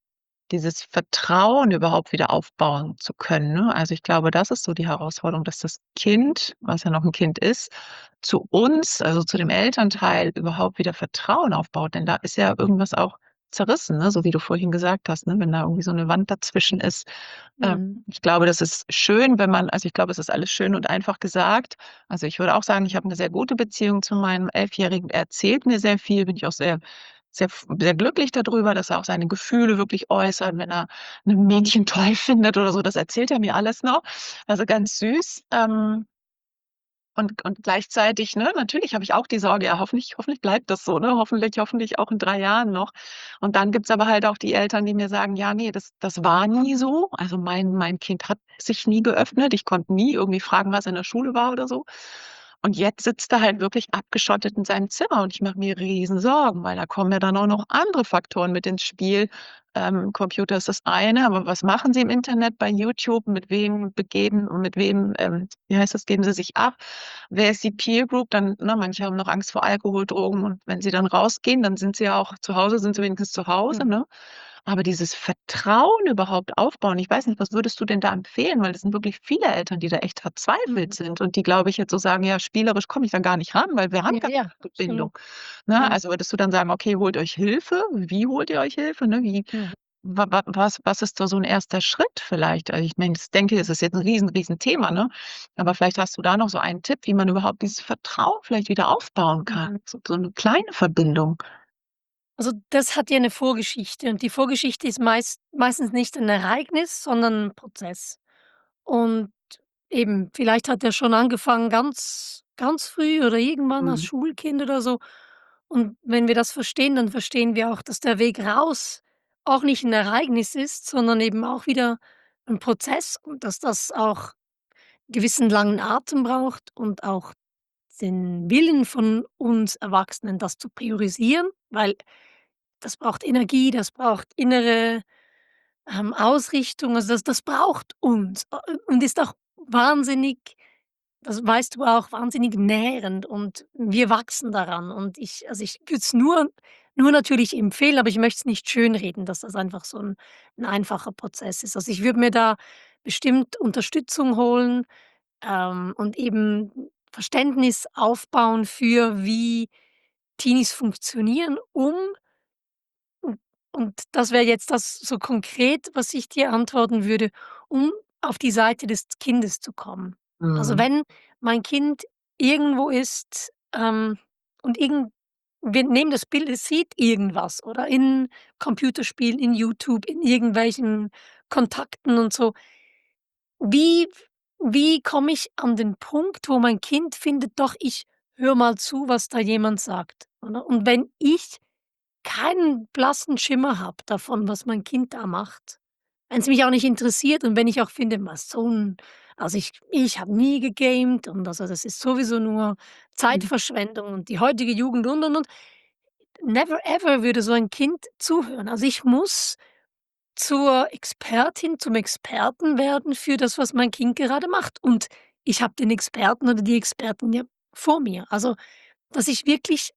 [SPEAKER 1] dieses Vertrauen überhaupt wieder aufbauen zu können, ne? Also, ich glaube, das ist so die Herausforderung, dass das Kind, was ja noch 'n Kind ist, zu uns, also zu dem Elternteil überhaupt wieder Vertrauen aufbaut, denn da ist ja irgendwas auch zerrissen, ne, so wie du vorhin gesagt hast, ne, wenn da irgendwie so 'ne Wand dazwischen ist.
[SPEAKER 3] Mhm.
[SPEAKER 1] Ich glaube, das ist schön, wenn man, also, ich glaube, es ist alles schön und einfach gesagt. Also, ich würde auch sagen, ich habe 'ne sehr gute Beziehung zu meinem Elfjährigen. Er erzählt mir sehr viel, bin ich auch sehr glücklich da drüber, dass er auch seine Gefühle wirklich äußert, wenn er 'ne Mädchen toll findet oder so, das erzählt er mir alles noch. Also, ganz süß. Und gleichzeitig, ne, natürlich habe ich auch die Sorge, ja, hoffentlich bleibt das so, ne? Hoffentlich auch in 3 Jahren noch. Und dann gibt's aber halt auch die Eltern, die mir sagen: „Ja, ne, das war nie so. Also, mein Kind hat sich nie geöffnet. Ich konnte nie irgendwie fragen, was in der Schule war oder so. Und jetzt sitzt er halt wirklich abgeschottet in seinem Zimmer und ich mache mir Riesensorgen, weil da kommen ja dann auch noch andere Faktoren mit ins Spiel. Computer ist das eine, aber was machen sie im Internet, bei YouTube? Mit wem, wie heißt das, geben sie sich ab? Wer ist die Peer Group? Dann, ne, manche haben noch Angst vor Alkohol, Drogen und wenn sie dann rausgehen, dann sind sie ja auch zu Hause, sind sie wenigstens zu Hause,
[SPEAKER 3] Mhm.
[SPEAKER 1] ne? Aber dieses Vertrauen überhaupt aufbauen, ich weiß nicht, was würdest du denn da empfehlen? Weil das sind wirklich viele Eltern, die da echt verzweifelt
[SPEAKER 3] Mhm.
[SPEAKER 1] sind und die, glaube ich, jetzt so sagen: „Ja, spielerisch komme ich da gar nicht ran, weil wir haben
[SPEAKER 3] Ja,
[SPEAKER 1] gar
[SPEAKER 3] ja,
[SPEAKER 1] keine Bindung."
[SPEAKER 3] absolut.
[SPEAKER 1] Ne?
[SPEAKER 3] Mhm.
[SPEAKER 1] Also, würdest du dann sagen: „Okay, holt euch Hilfe." Wie holt ihr euch Hilfe, ne? Wie
[SPEAKER 3] Mhm.
[SPEAKER 1] wa was ist da so 'n erster Schritt vielleicht? Also, ich meine, ich denke, es ist jetzt 'n Riesenthema, ne? Aber vielleicht hast du da noch so einen Tipp, wie man überhaupt dieses Vertrauen vielleicht wieder aufbauen kann,
[SPEAKER 3] Mhm.
[SPEAKER 1] so 'ne kleine Verbindung.
[SPEAKER 3] Also, das hat ja 'ne Vorgeschichte und die Vorgeschichte ist meistens nicht 'n Ereignis, sondern 'n Prozess. Und eben, vielleicht hat er schon angefangen ganz früh oder irgendwann als
[SPEAKER 1] Mhm.
[SPEAKER 3] Schulkind oder so. Und wenn wir das verstehen, dann verstehen wir auch, dass der Weg raus auch nicht 'n Ereignis ist, sondern eben auch wieder 'n Prozess und dass das auch gewissen langen Atem braucht und auch den Willen von uns Erwachsenen, das zu priorisieren, weil das braucht Energie, das braucht innere, Ausrichtung. Also, das braucht uns, und ist auch wahnsinnig, das weißt du auch, wahnsinnig nährend und wir wachsen daran. Und ich würde es nur natürlich empfehlen, aber ich möchte es nicht schönreden, dass das einfach so 'n einfacher Prozess ist. Also, ich würde mir da bestimmt Unterstützung holen, und eben Verständnis aufbauen für, wie Teenies funktionieren, und das wäre jetzt das so konkret, was ich dir antworten würde, um auf die Seite des Kindes zu kommen. Also,
[SPEAKER 1] Mhm.
[SPEAKER 3] wenn mein Kind irgendwo ist, und wir nehmen das Bild, es sieht irgendwas oder in Computerspielen, in YouTube, in irgendwelchen Kontakten und so. Wie wie komme ich an den Punkt, wo mein Kind findet: „Doch, ich höre mal zu, was da jemand sagt", oder? Und wenn ich keinen blassen Schimmer habe davon, was mein Kind da macht, wenn's mich auch nicht interessiert und wenn ich auch finde, was so 'n, also, ich habe nie gegamed und also, das ist sowieso nur
[SPEAKER 1] Mhm.
[SPEAKER 3] Zeitverschwendung und die heutige Jugend und. Never ever würde so ein Kind zuhören. Also, ich muss zur Expertin, zum Experten werden für das, was mein Kind gerade macht. Und ich habe den Experten oder die Expertin ja vor mir. Also, dass ich wirklich,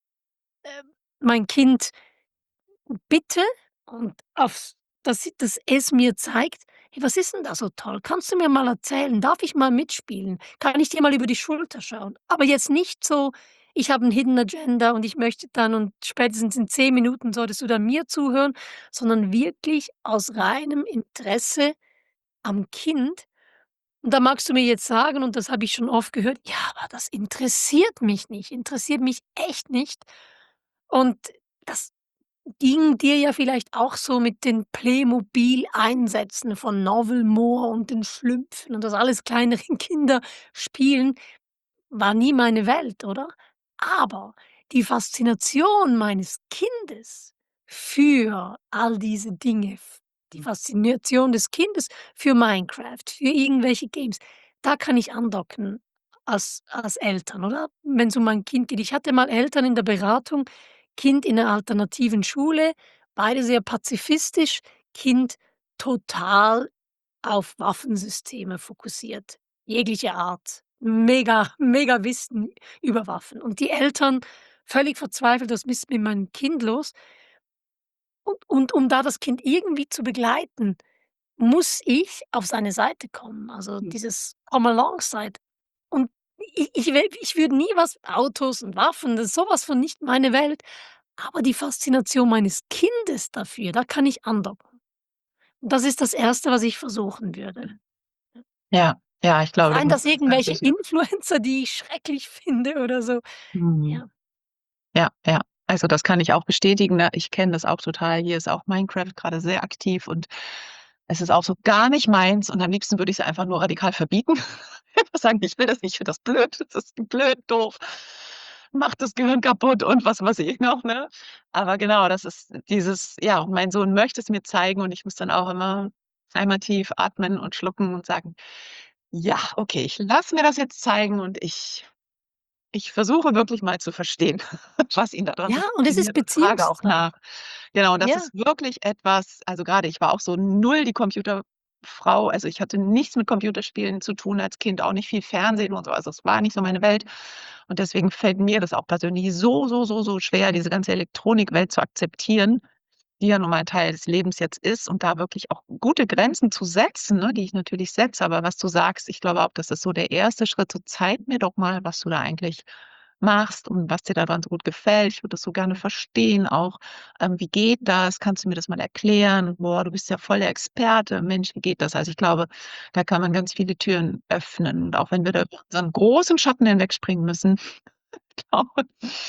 [SPEAKER 3] mein Kind bitte und dass es mir zeigt: „Hey, was ist denn da so toll? Kannst du mir mal erzählen? Darf ich mal mitspielen? Kann ich dir mal über die Schulter schauen?" Aber jetzt nicht so: „Ich habe 'n Hidden Agenda und ich möchte dann und spätestens in 10 Minuten solltest du dann mir zuhören", sondern wirklich aus reinem Interesse am Kind. Und da magst du mir jetzt sagen, und das habe ich schon oft gehört: „Ja, aber das interessiert mich nicht, interessiert mich echt nicht." Und das ging dir ja vielleicht auch so mit den Playmobil-Einsätzen von Novelmoor und den Schlümpfen und das alles kleinere Kinder spielen. War nie meine Welt, oder? Aber die Faszination meines Kindes für all diese Dinge, die Faszination des Kindes für Minecraft, für irgendwelche Games, da kann ich andocken als Eltern, oder? Wenn's um mein Kind geht. Ich hatte mal Eltern in der Beratung, Kind in 'ner alternativen Schule, beide sehr pazifistisch, Kind total auf Waffensysteme fokussiert, jeglicher Art. Mega Wissen über Waffen. Und die Eltern völlig verzweifelt: „Was ist mit meinem Kind los?" Und um da das Kind irgendwie zu begleiten, muss ich auf seine Seite kommen, also
[SPEAKER 1] Mhm.
[SPEAKER 3] dieses Come Alongside. Und ich würde nie was Autos und Waffen, das ist so was von nicht meine Welt, aber die Faszination meines Kindes dafür, da kann ich andocken. Und das ist das Erste, was ich versuchen würde.
[SPEAKER 1] Ja, ja, ich glaube, du
[SPEAKER 3] Seien das
[SPEAKER 1] machst das ganz
[SPEAKER 3] irgendwelche
[SPEAKER 1] sicher.
[SPEAKER 3] Influencer, die ich schrecklich finde oder so.
[SPEAKER 1] Mhm.
[SPEAKER 3] Ja.
[SPEAKER 1] Ja, ja. Also, das kann ich auch bestätigen, ne? Ich kenne das auch total. Hier ist auch Minecraft grade sehr aktiv und es ist auch so gar nicht meins und am liebsten würde ich's einfach nur radikal verbieten. Einfach sagen: „Ich will das nicht, ich finde das blöd, das ist blöd, doof, macht das Gehirn kaputt“ und was weiß ich noch, ne? Aber genau, das ist dieses ja, und mein Sohn möchte es mir zeigen und ich muss dann auch immer einmal tief atmen und schlucken und sagen: „Ja, okay, ich lasse mir das jetzt zeigen und ich versuche wirklich mal zu verstehen, was ihn da dran so
[SPEAKER 3] Ja, und es ist
[SPEAKER 1] fasziniert und frage auch nach.“
[SPEAKER 3] Beziehungszeit.
[SPEAKER 1] Genau, und das
[SPEAKER 3] Ja.
[SPEAKER 1] ist wirklich etwas also, grade ich war auch so null die Computerfrau. Also, ich hatte nichts mit Computerspielen zu tun als Kind, auch nicht viel Fernsehen und so. Also, es war nicht so meine Welt. Und deswegen fällt mir das auch persönlich so, so, so, so schwer, diese ganze Elektronikwelt zu akzeptieren, die ja nun mal Teil des Lebens jetzt ist und da wirklich auch gute Grenzen zu setzen, ne, die ich natürlich setze. Aber was du sagst, ich glaube auch, das ist so der erste Schritt, so: „Zeig mir doch mal, was du da eigentlich machst und was dir daran so gut gefällt. Ich würde das so gerne verstehen auch. Wie geht das? Kannst du mir das mal erklären? Boah, du bist ja voll der Experte. Mensch, wie geht das?“ Also, ich glaube, da kann man ganz viele Türen öffnen. Und auch wenn wir da über unseren großen Schatten hinwegspringen müssen, glaube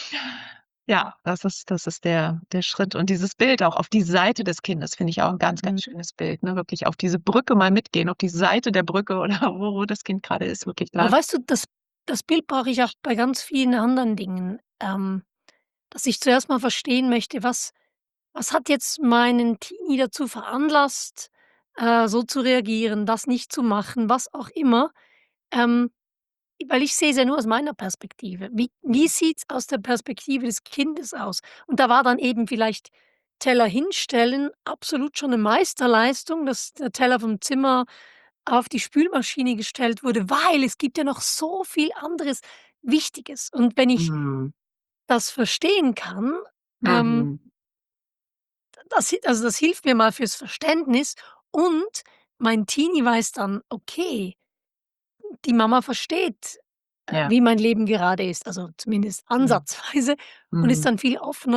[SPEAKER 1] ja, das ist der Schritt. Und dieses Bild auch auf die Seite des Kindes finde ich auch 'n ganz, ganz
[SPEAKER 3] Mhm.
[SPEAKER 1] schönes Bild, ne? Wirklich auf diese Brücke mal mitgehen, auf die Seite der Brücke oder wo das Kind grade ist, wirklich
[SPEAKER 3] Aber
[SPEAKER 1] da
[SPEAKER 3] weißt du, das Bild brauche ich auch bei ganz vielen anderen Dingen, dass ich zuerst mal verstehen möchte, was hat jetzt meinen Teenie dazu veranlasst, so zu reagieren, das nicht zu machen, was auch immer. Ähm, Weil ich sehe es ja nur aus meiner Perspektive. Wie sieht's aus der Perspektive des Kindes aus? Und da war dann eben vielleicht Teller hinstellen absolut schon 'ne Meisterleistung, dass der Teller vom Zimmer auf die Spülmaschine gestellt wurde, weil es gibt ja noch so viel anderes Wichtiges. Und wenn ich
[SPEAKER 1] mhm,
[SPEAKER 3] das verstehen kann, ähm,
[SPEAKER 1] mhm,
[SPEAKER 3] das hilft mir mal fürs Verständnis und mein Teenie weiß dann: „Okay, die Mama versteht,
[SPEAKER 1] ja,
[SPEAKER 3] wie mein Leben gerade ist“, also zumindest
[SPEAKER 1] mhm,
[SPEAKER 3] ansatzweise und ist
[SPEAKER 1] mhm.
[SPEAKER 3] dann viel offener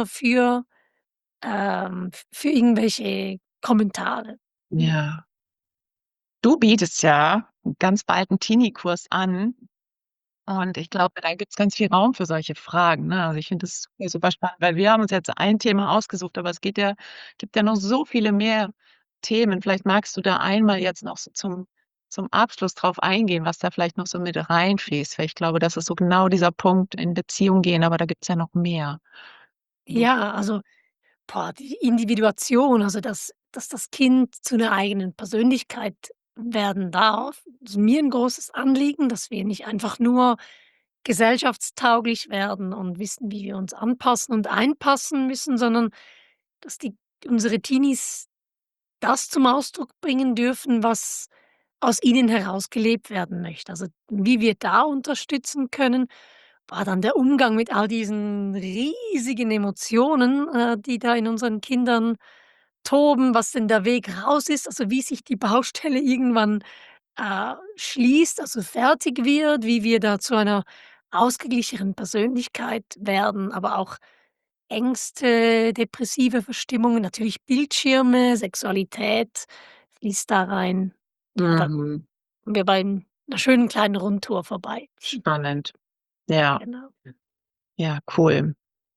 [SPEAKER 3] für irgendwelche Kommentare. Ja.
[SPEAKER 1] Ja. Du bietest ja ganz bald 'n Teenie-Kurs an und ich glaube, da gibt's ganz viel Raum für solche Fragen, ne? Also, ich finde das super, super spannend, weil wir haben uns jetzt ein Thema ausgesucht, aber es gibt ja noch so viele mehr Themen. Vielleicht magst du da einmal jetzt noch so zum Abschluss drauf eingehen, was da vielleicht noch so mit reinfließt, weil ich glaube, das ist so genau dieser Punkt in Beziehung gehen, aber da gibt's ja noch mehr. Du
[SPEAKER 3] Ja, also, boah, die Individuation, also dass das Kind zu 'ner eigenen Persönlichkeit werden darf, ist mir 'n großes Anliegen, dass wir nicht einfach nur gesellschaftstauglich werden und wissen, wie wir uns anpassen und einpassen müssen, sondern dass die unsere Teenies das zum Ausdruck bringen dürfen, was aus ihnen heraus gelebt werden möchte. Also, wie wir da unterstützen können, war dann der Umgang mit all diesen riesigen Emotionen, die da in unseren Kindern toben, was denn der Weg raus ist, also wie sich die Baustelle irgendwann, schließt, also fertig wird, wie wir da zu einer ausgeglichenen Persönlichkeit werden, aber auch Ängste, depressive Verstimmungen, natürlich Bildschirme, Sexualität fließt da rein. Ja, da
[SPEAKER 1] mhm,
[SPEAKER 3] kommen wir bei 'ner schönen kleinen Rundtour vorbei.
[SPEAKER 1] spannend. Ja,
[SPEAKER 3] Genau.
[SPEAKER 1] ja, cool.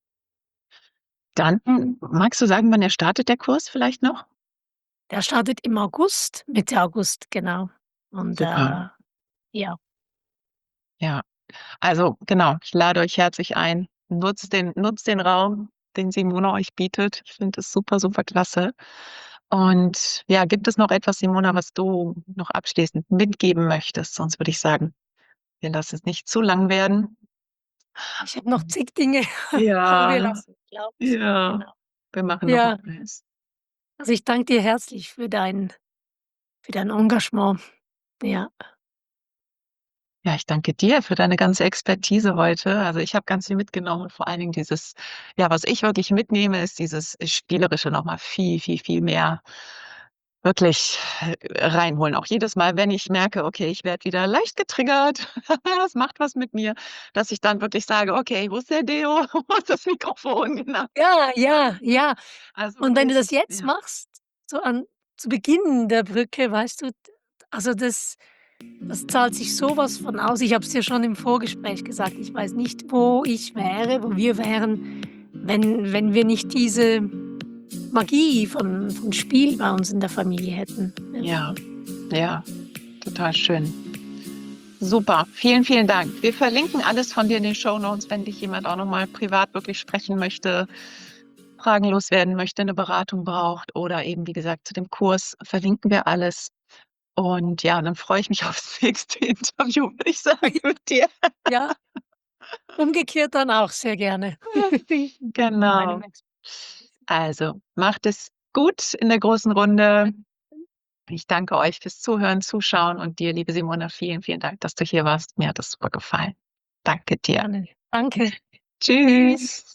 [SPEAKER 1] Dann magst du sagen, wann er startet, der Kurs vielleicht noch?
[SPEAKER 3] Der startet im August, Mitte August, genau. Und,
[SPEAKER 1] Super,
[SPEAKER 3] ja,
[SPEAKER 1] ja. Also, genau, ich lade euch herzlich ein. Nutzt den Raum, den Simona euch bietet. Ich finde es super, super klasse. Und ja, gibt es noch etwas, Simona, was du noch abschließend mitgeben möchtest? Sonst würde ich sagen, wir lassen es nicht zu lang werden.
[SPEAKER 3] ich habe noch zig Dinge, aber wir
[SPEAKER 1] Ja,
[SPEAKER 3] lassen glaub's.
[SPEAKER 1] ja,
[SPEAKER 3] Genau.
[SPEAKER 1] wir machen noch mal
[SPEAKER 3] Ja,
[SPEAKER 1] eins.
[SPEAKER 3] also, ich danke dir herzlich für dein Engagement. Ja.
[SPEAKER 1] Ja, ich danke dir für deine ganze Expertise heute. Also, ich habe ganz viel mitgenommen und vor allen Dingen dieses ja, was ich wirklich mitnehme, ist dieses Spielerische noch mal viel, viel, viel mehr wirklich, reinholen. Auch jedes Mal, wenn ich merke: „Okay, ich werde wieder leicht getriggert, das macht was mit mir“, dass ich dann wirklich sage: „Okay, wo ist der Deo? Wo ist das Mikrofon?“ Genau.
[SPEAKER 3] Ja, ja, ja.
[SPEAKER 1] Also,
[SPEAKER 3] Und wenn du
[SPEAKER 1] wirklich
[SPEAKER 3] das jetzt
[SPEAKER 1] ja.
[SPEAKER 3] machst, so zu Beginn der Brücke, weißt du, also das zahlt sich so was von aus. Ich habe es dir schon im Vorgespräch gesagt, ich weiß nicht, wo ich wäre, wo wir wären, wenn wir nicht diese Magie von Spiel bei uns in der Familie hätten. Ja.
[SPEAKER 1] Ja, ja, total schön. Super, vielen, vielen Dank. Wir verlinken alles von dir in den Shownotes, wenn dich jemand auch noch mal privat wirklich sprechen möchte, Fragen loswerden möchte, 'ne Beratung braucht oder eben, wie gesagt, zu dem Kurs, verlinken wir alles. Und ja, dann freue ich mich aufs nächste Interview, würde ich sagen, mit dir.
[SPEAKER 3] Ja, umgekehrt dann auch sehr gerne.
[SPEAKER 1] Genau. Also, macht es gut in der großen Runde. Ich danke euch fürs Zuhören, Zuschauen und dir, liebe Simone, vielen, vielen Dank, dass du hier warst. Mir hat das super gefallen. Danke dir.
[SPEAKER 3] Gerne. Danke. Tschüss.
[SPEAKER 1] Tschüss.